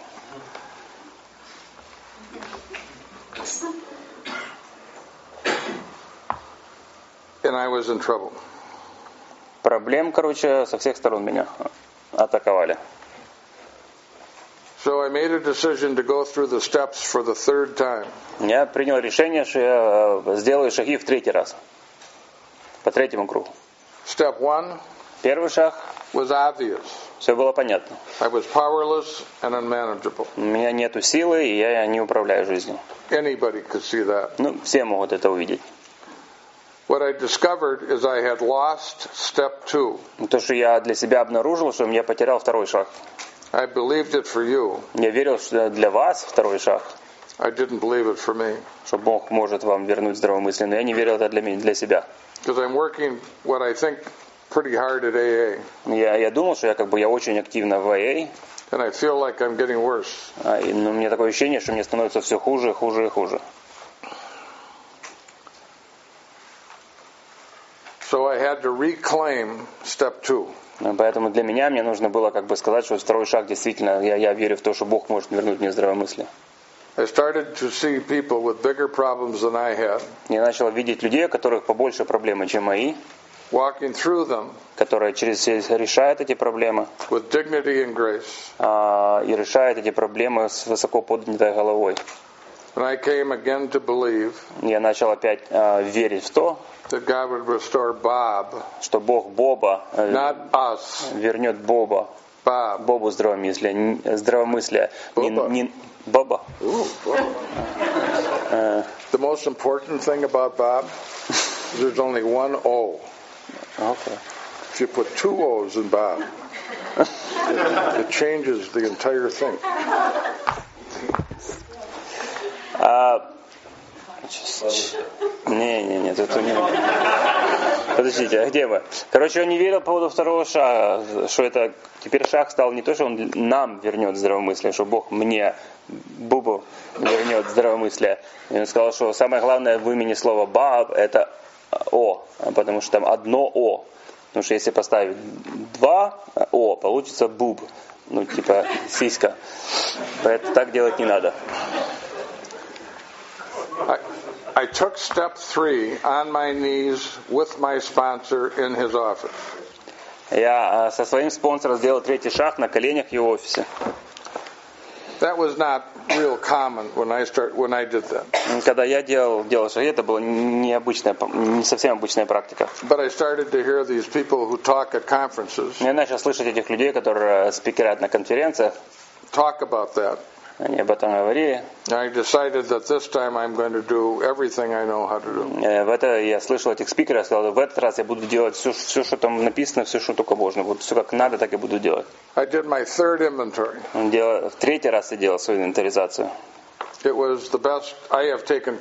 And I was in trouble. Проблем, со всех сторон меня атаковали. So I made a decision to go through the steps for the third time. Я принял решение, что я сделаю шаги в 3-й раз. По 3-му кругу. Step 1 Первый шаг, was obvious. все было понятно. I was powerless and unmanageable. У меня нету силы, и я не управляю жизнью. Anybody could see that. Все могут это увидеть. What I discovered is I had lost step 2. То, что я для себя обнаружил, что я потерял 2-й шаг. I believed it for you. Я верил, что для вас 2-й шаг, I didn't believe it for me. что Бог может вам вернуть здравомыслие, но я не верил это для себя. Because I'm working what I think pretty hard at AA. Я думал, что я очень активно в АА, And I feel like I'm getting worse. но у меня такое ощущение, что мне становится все хуже, хуже и хуже. So I had to reclaim step 2. Поэтому для меня мне нужно было сказать, что 2-й шаг действительно, я верю в то, что Бог может вернуть мне здравомыслие. I started to see people with bigger problems than I had, Я начал видеть людей, у которых побольше проблемы, чем мои, walking through them которые решают эти проблемы with dignity and grace. и решают эти проблемы с высоко поднятой головой. And I came again to believe Я начал опять верить в то, that God would restore Bob, что Бог Боба not us, вернет Боба, Bob. Бобу здравомыслие. Боба. Боба. Ooh, Bob. The most important thing about Bob is there's only one O. Okay. If you put 2 O's in Bob, it changes the entire thing. Не, тут не. Подождите, а где мы? Короче, он не верил по поводу 2-го шага, что это теперь шаг стал не то, что он нам вернет здравомыслие, что Бог мне, Бубу, вернет здравомыслие. И он сказал, что самое главное в имени слова Баб это О, потому что там одно О. Потому что если поставить 2 О, получится Буб, сиська. Поэтому так делать не надо. I took step 3 on my knees with my sponsor in his office. Я со своим спонсором сделал третий шаг на коленях в его офисе. That was not real common when I did that. Когда я делал шаги, это была не совсем обычная практика. But I started to hear these people who talk at conferences Я начал слышать этих людей, которые спикерят на конференциях. talk about that. Они об этом говорили. I decided that this time I'm going to do everything I know how to do. В это я слышал этих спикеров, сказал, в этот раз я буду делать все, что там написано, все, что только можно. Вот все как надо, так и буду делать. I did my third inventory. В третий раз я делал свою инвентаризацию. It was the best. I have taken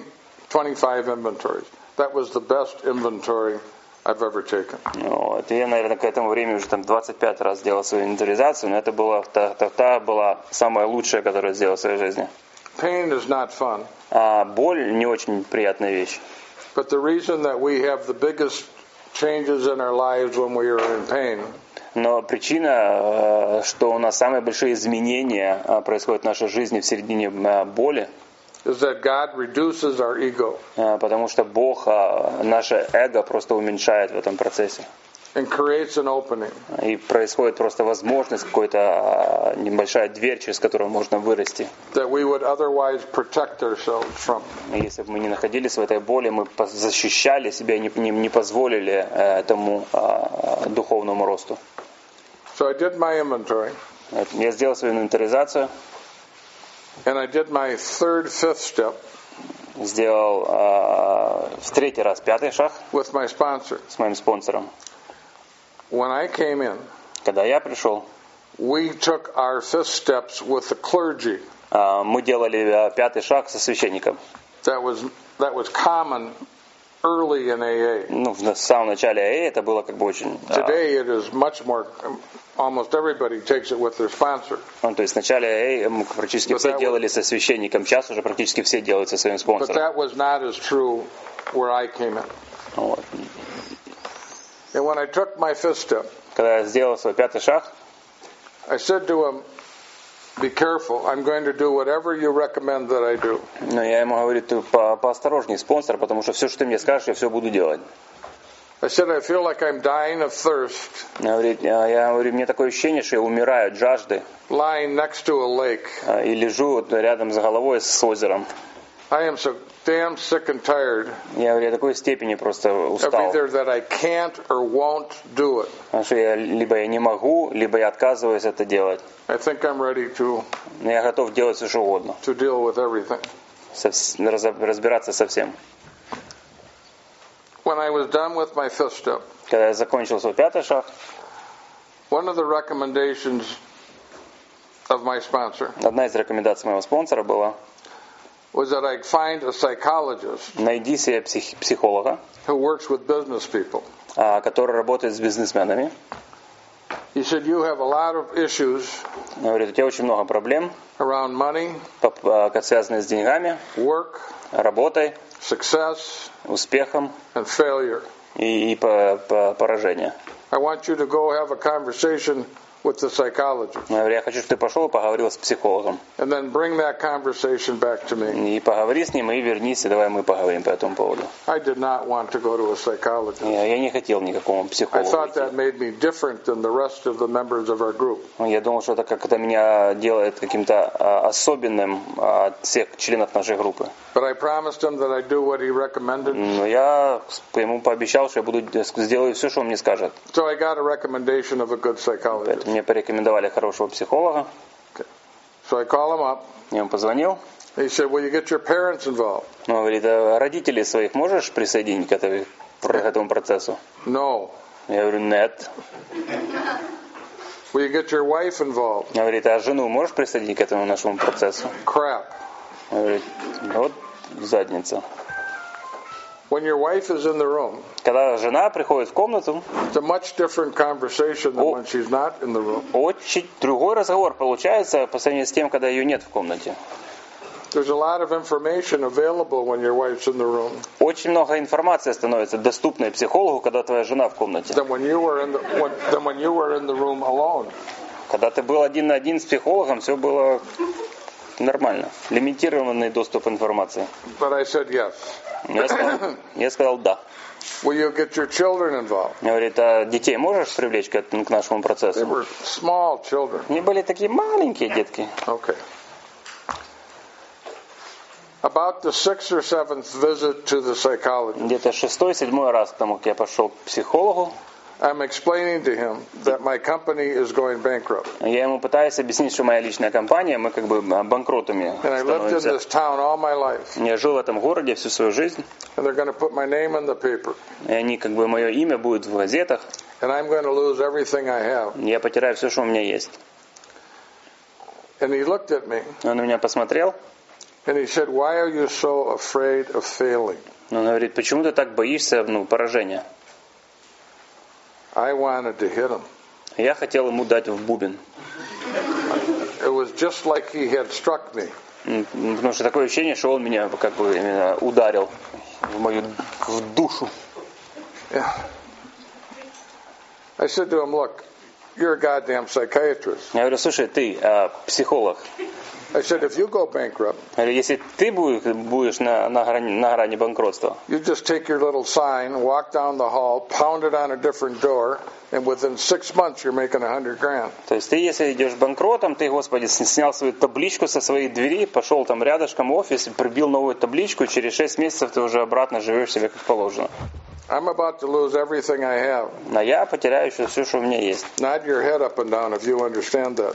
25 inventories. That was the best inventory I've ever taken. Вот. Я, наверное, к этому времени уже там 25 раз делал свою инвентаризацию, но это была самая лучшая, которую я сделал в своей жизни. Pain is not fun. А боль не очень приятная вещь. But the reason that we have the biggest changes in our lives when we are in pain Но причина, что у нас самые большие изменения происходят в нашей жизни в середине боли, is that God reduces our ego потому что Бог наше эго просто уменьшает в этом процессе. and creates an opening. И происходит просто возможность, какая-то небольшая дверь, через которую можно вырасти. That we would otherwise protect ourselves from. И если бы мы не находились в этой боли, мы защищали себя и не позволили этому духовному росту. So I did my inventory. Я сделал свою инвентаризацию. And I did my fifth step Сделал в третий раз пятый шаг with my sponsor. с моим спонсором. When I came in, Когда я пришел, we took our fifth steps with the clergy. Мы делали пятый шаг со священником. That was common early in AA. В самом начале АЭ это было как бы очень... Today it is much more. Almost everybody takes it with their sponsor. То есть в начале АЭ мы практически все делали со священником. Сейчас уже практически все делают со своим But спонсором. that was not as true where I came in. Вот. And when I took my fifth step, Когда я сделал свой пятый шаг, I said to him, "Be careful. I'm going to do whatever you recommend that I do." но я ему говорю, ты поосторожней, спонсор, потому что все, что ты мне скажешь, я все буду делать. I said, "I feel like I'm dying of thirst, Я говорю, мне такое ощущение, что я умираю от жажды lying next to a lake. и лежу вот рядом с головой с озером. I am so damn sick and tired Я говорю, я такой степени просто of устал. either that I can't or won't do it. Потому что либо я не могу, либо я отказываюсь это делать. I think I'm ready to Но я готов делать все, что угодно. deal with everything." Разбираться со всем. When I was done with my fifth step, Когда я закончил свой пятый шаг, one of the recommendations of my sponsor одна из рекомендаций моего спонсора была: was that I find a psychologist найди себе психолога, who works with business people. который работает с бизнесменами. He said, "You have a lot of issues Говорит, у тебя очень много проблем, around money, связанных с деньгами, work, работой, success, успехом and failure. и поражением. I want you to go have a conversation with the psychologist Я хочу, чтобы ты пошел и поговорил с психологом. and then bring that conversation back to me." И поговори с ним, и вернись, и давай мы поговорим по этому поводу. I did not want to go to a psychologist. Я не хотел никакому I психологу thought идти. that made me different than the rest of the members of our group. Я думал, что это как-то меня делает каким-то особенным от всех членов нашей группы. But I promised him that I'd do what he recommended. Но я ему пообещал, что я сделаю все, что он мне скажет. So I got a recommendation of a good psychologist. Поэтому мне порекомендовали хорошего психолога. So I call him up. Я ему позвонил. He said, "Will you get your parents involved?" Он говорит, родителей своих можешь присоединить к этому процессу? No. Я говорю, нет. Will you get your wife involved? Он говорит, а жену можешь присоединить к этому нашему процессу? Crap. Он говорит, вот задница. When your wife is in the room, Когда жена приходит в комнату, it's a much different conversation than when she's not in the room. очень другой разговор получается по сравнению с тем, когда ее нет в комнате. There's a lot of information available when your wife's in the room Очень много информации становится доступной психологу, когда твоя жена в комнате. than when you were in the room alone. Когда ты был один на один с психологом, все было нормально. Лимитированный доступ информации. But I said yes. Я сказал да. Will you get your children involved? Говорит, а детей можешь привлечь к нашему They процессу? were small children. Они были такие маленькие детки. Okay. About the 6th or 7th visit to the psychologist, Где-то 6-7 раз тому, как я пошел к психологу, I'm explaining to him that my company is going bankrupt. я ему пытаюсь объяснить, что моя личная компания, мы как бы банкротами And I lived in становимся. this town all my life. Я жил в этом городе всю свою жизнь, And they're going to put my name in the paper. и они как бы мое имя будет в газетах, And I'm going to lose everything I have. я потеряю все, что у меня есть. And he looked at me Он на меня посмотрел, and he said, "Why are you so afraid of failing?" он говорит, почему ты так боишься поражения? I wanted to hit him. Я хотел ему дать в бубен. It was just like he had struck me. Потому что такое ощущение, что он меня как бы именно ударил в душу. Yeah. I said to him, "Look, you're a goddamn psychiatrist." Я говорю, слушай, ты психолог. I said, "If you go bankrupt, Я говорю, если ты будешь на грани банкротства, you just take your little sign, walk down the hall, pound it on a different door, and within 6 months you're making $100,000. то есть ты, если идешь банкротом, ты, Господи, снял свою табличку со своей двери, пошел там рядышком в офис, прибил новую табличку, и через 6 месяцев ты уже обратно живешь себе как положено. I'm about to lose everything I have. А я потеряю еще все, что у меня есть. Nod your head up and down if you understand that."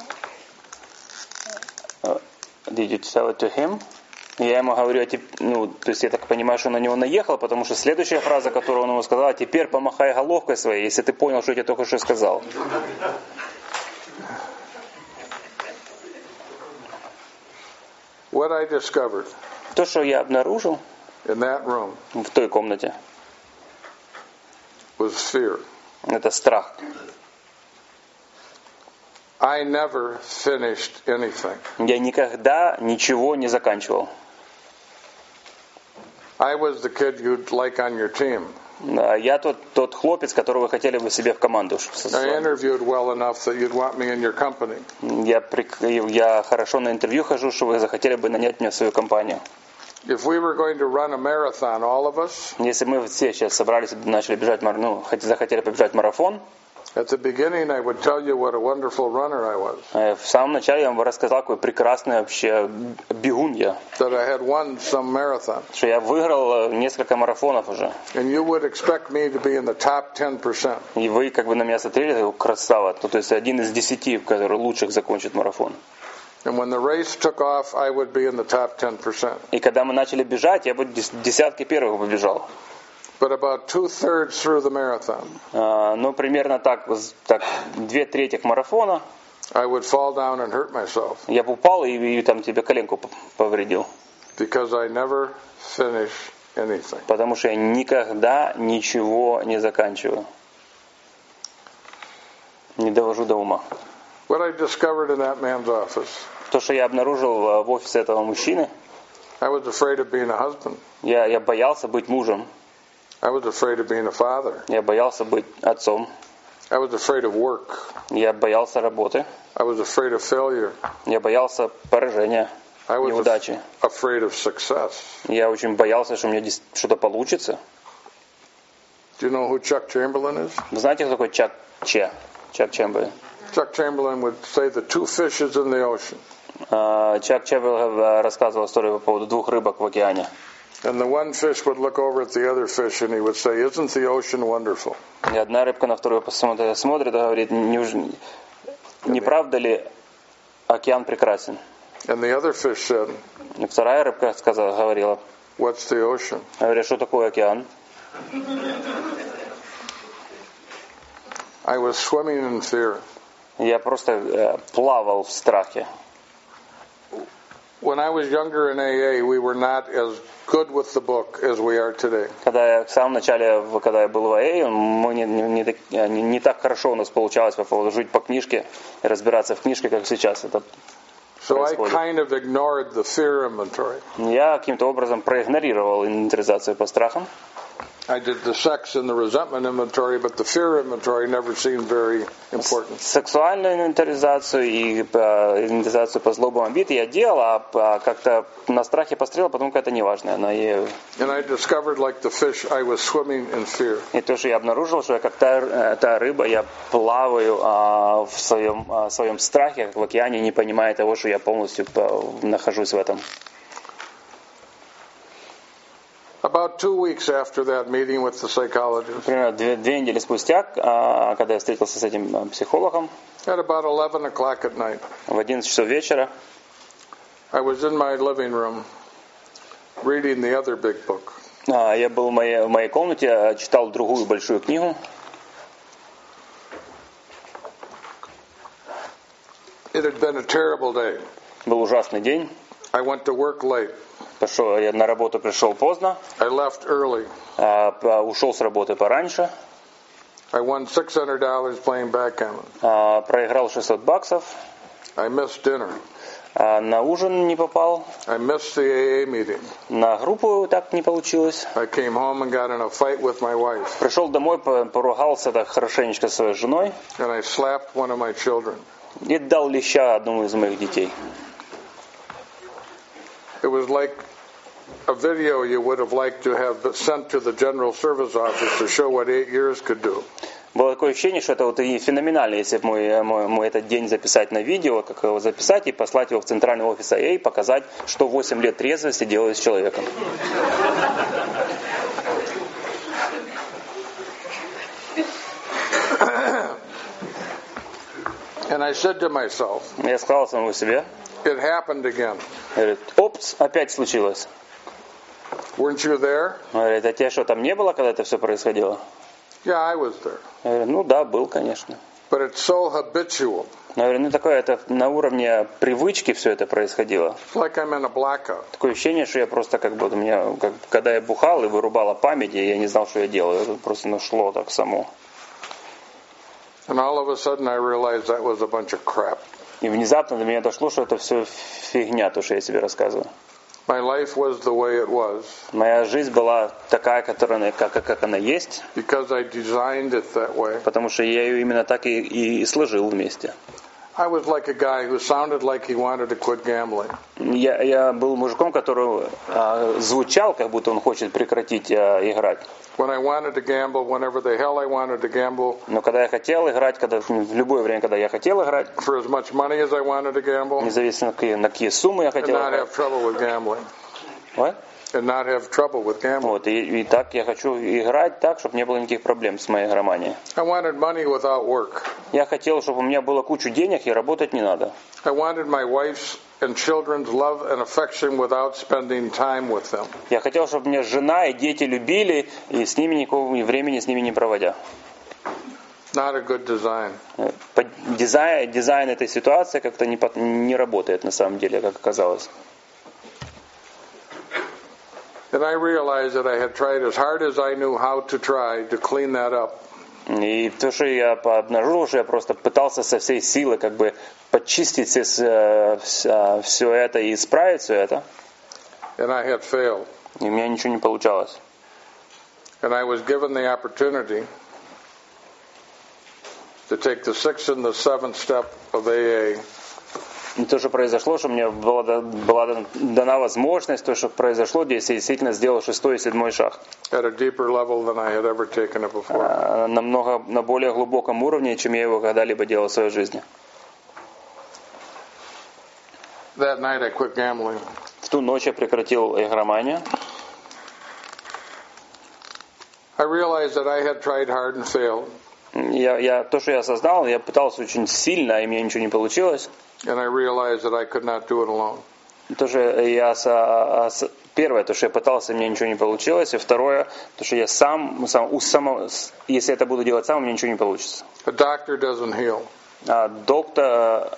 Did you tell it to him? Я ему говорю, то есть я так понимаю, что он на него наехал, потому что следующая фраза, которую он ему сказал, а теперь помахай головкой своей, если ты понял, что я тебе только что сказал. What I discovered То, что я обнаружил in that room в той комнате, was fear. это страх. I never finished anything. Я никогда ничего не заканчивал. I was the kid you'd like on your team. Я тот хлопец, которого вы хотели бы себе в команду. I interviewed well enough that you'd want me in your company. Я хорошо на интервью хожу, что вы захотели бы нанять меня в свою компанию. If we were going to run a marathon, all of us, Если мы все сейчас собрались и начали бежать, захотели побежать марафон, at the beginning I would tell you what a wonderful runner I was. в самом начале я вам рассказал, какой прекрасный вообще бегун я. That I had won some marathon. Что я выиграл несколько марафонов уже. And you would expect me to be in the top 10%. И вы как бы на меня смотрели, красава. То есть один из 10, который лучших закончит марафон. And when the race took off, I would be in the top 10%. И когда мы начали бежать, я бы десятки первых побежал. But about 2/3 through the marathon, Но примерно так 2/3 марафона I would fall down and hurt myself я бы упал и там тебе коленку повредил. because I never finish anything. Потому что я никогда ничего не заканчиваю. Не довожу до ума. What I discovered in that man's office, То, что я обнаружил в офисе этого мужчины, I was afraid of being a husband. я боялся быть мужем. I was afraid of being a father. Я боялся быть отцом. I was afraid of work. Я боялся работы. I was afraid of failure. Я боялся поражения, I was неудачи. afraid of success. Я очень боялся, что у меня что-то получится. Do you know who Chuck Chamberlain is? Вы знаете, кто такой Чак Чемберлен? Chuck Chamberlain would say the two fishes in the ocean. Чак Чемберлен рассказывал историю по поводу 2 рыбок в океане. And the one fish would look over at the other fish and he would say, "Isn't the ocean wonderful?" И одна рыбка на вторую смотрит и говорит, не правда ли океан прекрасен? And the other fish said, И вторая рыбка говорила, "What's the ocean?" говорит, что такое океан? I was swimming in fear. Я просто плавал в страхе. When I was younger in AA, we were not as good with the book as we are today. Когда я в самом начале, когда я был в АЭ, мы не так хорошо у нас получалось по поводу жить по книжке и разбираться в книжке, как сейчас это So I происходит. kind of ignored the fear inventory. Я каким-то образом проигнорировал инвентаризацию по страхам. I did the sex and the resentment inventory, but the fear inventory never seemed very important. Сексуальную инвентаризацию и инвентаризацию по злобам обид я делал, а как-то на страхе пострел, потом какая-то неважная. And I discovered, like the fish, I was swimming in fear. И то, что я обнаружил, что я как та рыба, я плаваю в своем страхе, как в океане, не понимая того, что я полностью нахожусь в этом. About 2 weeks after that meeting with the psychologist, Примерно 2 недели спустя, когда я встретился с этим психологом, at about 11 o'clock at night, в 11 часов вечера, I was in my living room reading the other big book. я был в моей комнате, читал другую большую книгу. It had been a terrible day. Был ужасный день. I went to work late. Я на работу пришел поздно, I left early. ушел с работы пораньше, I won $600 playing backgammon. проиграл $600, I missed dinner. на ужин не попал, I missed the AA meeting. на группу так не получилось. I came home and got in a fight with my wife. Пришел домой, поругался так хорошенечко со своей женой And I slapped one of my children. и дал леща одному из моих детей. It was like a video you would have liked to have sent to the General Service Office to show what 8 years could do. Было такое ощущение, что это вот и феноменально, если бы мой этот день записать на видео, как его записать и послать его в центральный офис AA и показать, что 8 лет трезвости делает с человеком. And I said to myself, Я сказал самому себе, it happened again. говорит, опс, опять случилось. Weren't you there? Говорит, а тебя что, там не было, когда это все происходило? Yeah, I was there. Я говорю, ну да, был, конечно. But it's so habitual. Я говорю, ну такое, это на уровне привычки все это происходило. It's like I'm in a blackout. Такое ощущение, что я просто как бы, у меня, когда я бухал и вырубала память, я не знал, что я делаю. Это просто нашло так само. And all of a sudden I realized that was a bunch of crap. И внезапно до меня дошло, что это все фигня, то, что я себе рассказываю. My life was the way it was. Моя жизнь была такая, как она есть, Because I designed it that way. потому что я ее именно так и сложил вместе. I was like a guy who sounded like he wanted to quit gambling. Я был мужиком, который звучал, как будто он хочет прекратить играть. When I wanted to gamble, whenever the hell I wanted to gamble, Но когда я хотел играть, в любое время, когда я хотел играть, for as much money as I wanted to gamble, независимо на какие суммы я and хотел not играть. have trouble with gambling. What? And not have trouble with gambling. Вот, и так я хочу играть так, чтобы не было никаких проблем с моей игроманией. I wanted money without work. Я хотел, чтобы у меня было кучу денег и работать не надо. I wanted my wife's and children's love and affection without spending time with them. Я хотел, чтобы меня жена и дети любили, и с ними никакого времени с ними не проводя. Not a good design. Дизайн этой ситуации как-то не работает на самом деле, как оказалось. And I realized that I had tried as hard as I knew how to try to clean that up. И то, что я обнаружил, что я просто пытался со всей силы как бы почистить все это и исправить все это. And I had failed. И у меня ничего не получалось. And I was given the opportunity to take the 6th and the 7th step of AA. И то, что произошло, что мне была дана возможность, то, что произошло, здесь я действительно сделал 6-й и 7-й шаг. At a deeper level than I had ever taken it before. На более глубоком уровне, чем я его когда-либо делал в своей жизни. That night I quit gambling. В ту ночь я прекратил игроманию. I realized that I had tried hard and failed. То, что я осознал, я пытался очень сильно, и мне ничего не получилось. And I realized that I could not do it alone. Первое, то, что я пытался, мне ничего не получилось. И второе, то, что я если это буду делать сам, у меня ничего не получится. A doctor doesn't heal. Доктор...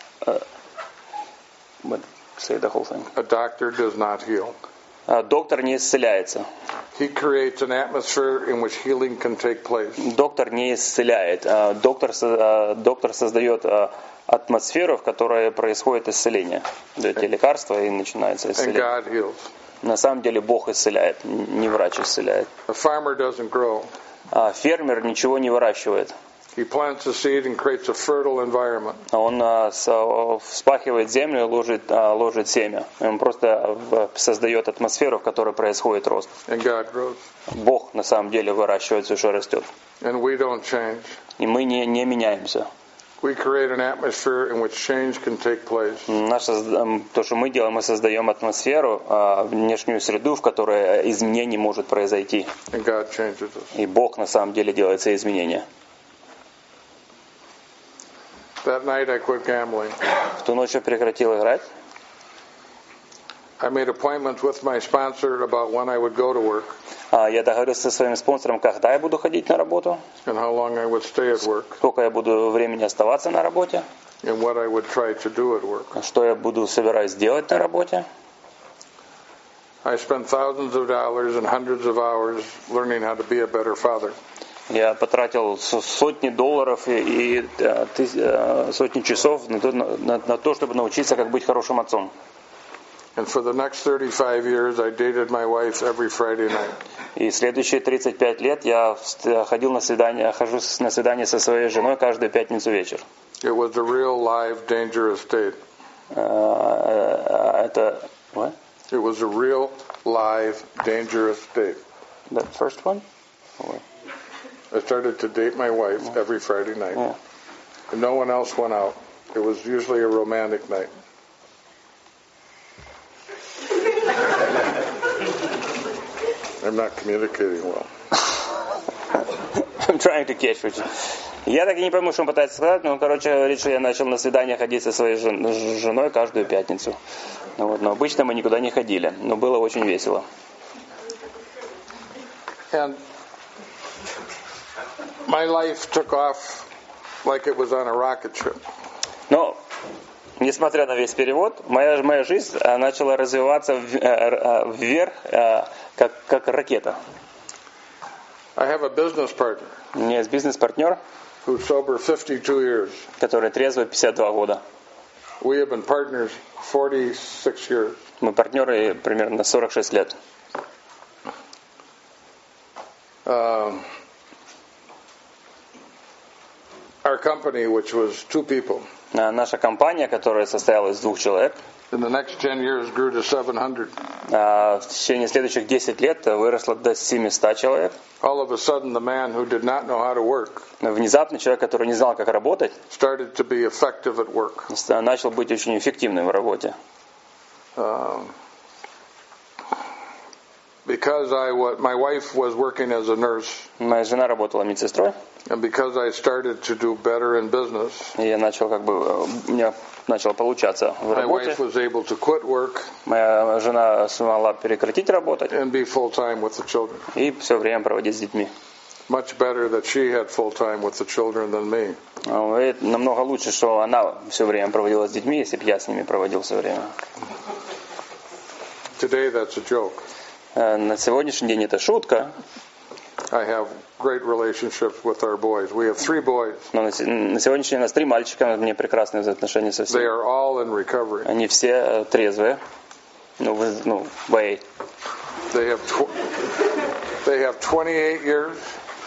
Say the whole thing. A doctor does not heal. Доктор не исцеляется. He creates an atmosphere in which healing can take place. Доктор не исцеляет. Доктор создает атмосферу, в которой происходит исцеление. Дает лекарства и начинается исцеление. And God heals. На самом деле Бог исцеляет, не врач исцеляет. A farmer doesn't grow. Фермер ничего не выращивает. He plants a seed and creates a fertile environment. Он вспахивает землю и ложит семя. Он просто создает атмосферу, в которой происходит рост. And God grows. Бог на самом деле выращивает все, что растет. And we don't change. И мы не меняемся. We create an atmosphere in which change can take place. То, что мы делаем, мы создаем атмосферу, внешнюю среду, в которой изменение может произойти. And God changes us. И Бог на самом деле делает все изменения. That night I quit gambling. В ту ночь я прекратил играть. I made appointments with my sponsor about when I would go to work Я договорился со своим спонсором, когда я буду ходить на работу, and how long I would stay at work сколько я буду времени оставаться на работе, and what I would try to do at work. что я собираюсь делать на работе. I spent thousands of dollars and hundreds of hours learning how to be a better father. Я потратил сотни долларов и сотни часов на то, чтобы научиться, как быть хорошим отцом. And for the next 35 years, I dated my wife every Friday night. И следующие 35 лет я хожу на свидание со своей женой каждую пятницу вечер. It was a real, live, dangerous date. Это... What? It was a real, live, dangerous date. The first one? I started to date my wife every Friday night. Yeah. And no one else went out. It was usually a romantic night. I'm not communicating well. I'm trying to catch what you... Я так и не пойму, что он пытается сказать, но, говорит, что я начал на свидание ходить со своей женой каждую пятницу. Но обычно мы никуда не ходили, но было очень весело. And my life took off like it was on a rocket ship. Но, несмотря на весь перевод, моя жизнь начала развиваться вверх, как ракета. I have a business partner. У меня есть бизнес-партнер, who's sober 52 years. который трезвый 52 года. We have been partners 46 years. Мы партнеры примерно 46 лет. Our company, which was 2 people, наша компания, которая состояла из 2 человек, in the next 10 years grew to 700. В течение следующих 10 лет выросла до 700 человек. All of a sudden, the man who did not know how to work Внезапно человек, который не знал, как работать, started to be effective at work. начал быть очень эффективным в работе. Because my wife was working as a nurse, Моя жена работала медсестрой, and because I started to do better in business, и я начал у меня начало получаться в my работе. wife was able to quit work Моя жена смогла прекратить работать and be full time with the children. и все время проводить с детьми. Much better that she had full time with the children than me. И намного лучше, что она все время проводила с детьми, если бы я с ними проводил все время. Today that's a joke. На сегодняшний день это шутка. I have great relationships with our boys. We have 3 boys. Но на сегодняшний день у нас 3 мальчика, у меня прекрасные взаимоотношения со They всеми. are all in recovery. Они все трезвые. Way. They have 28 years,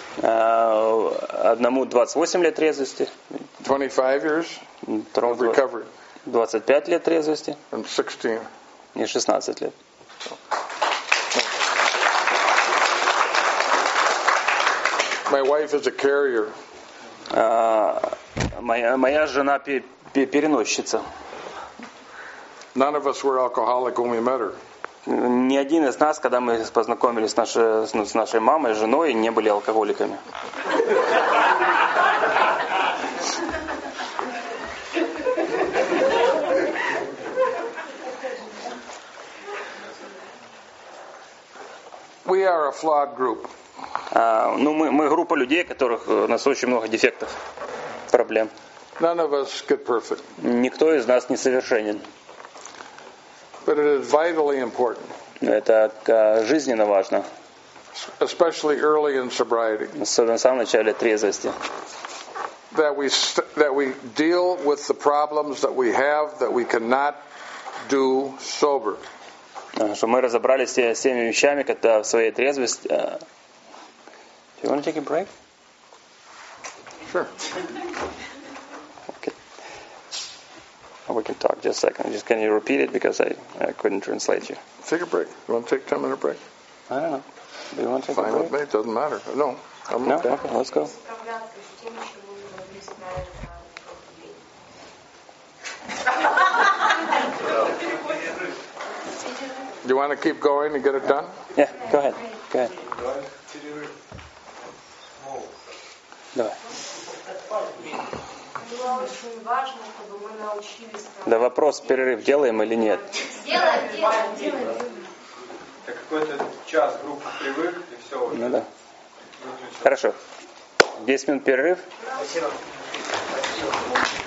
Одному 28 лет трезвости, 25 years of второму recovery, 25 лет трезвости and 16. и 16 лет. My wife is a carrier. Моя жена переносчица. None of us were alcoholic when we met her. Ни один из нас, когда мы познакомились с нашей мамой, женой, не были алкоголиками. We are a flawed group. Мы группа людей, у нас очень много дефектов, проблем. None of us get perfect. Никто из нас не совершенен. But it is vitally important, Это жизненно важно, especially early in sobriety, особенно в самом начале трезвости. that we deal with the problems that we have that we cannot do sober. Что мы разобрались с теми вещами, когда в своей трезвости. Do you want to take a break? Sure. Okay. We can talk just a second. Just can you repeat it because I couldn't translate you. Take a break. You want to take a 10-minute break? I don't know. Do you want to take Fine a with break? me. It doesn't matter. No, I'm No? okay. Okay, let's go. Справляться с тем, что мы не могли справиться You want to keep going and get it done? Yeah, go ahead. Go ahead. Давай. Было очень важно, чтобы мы научились. Да вопрос, перерыв делаем или нет? Делаем. Это какой-то час группы привык, и все уже. Ну да. Хорошо. 10 минут перерыв.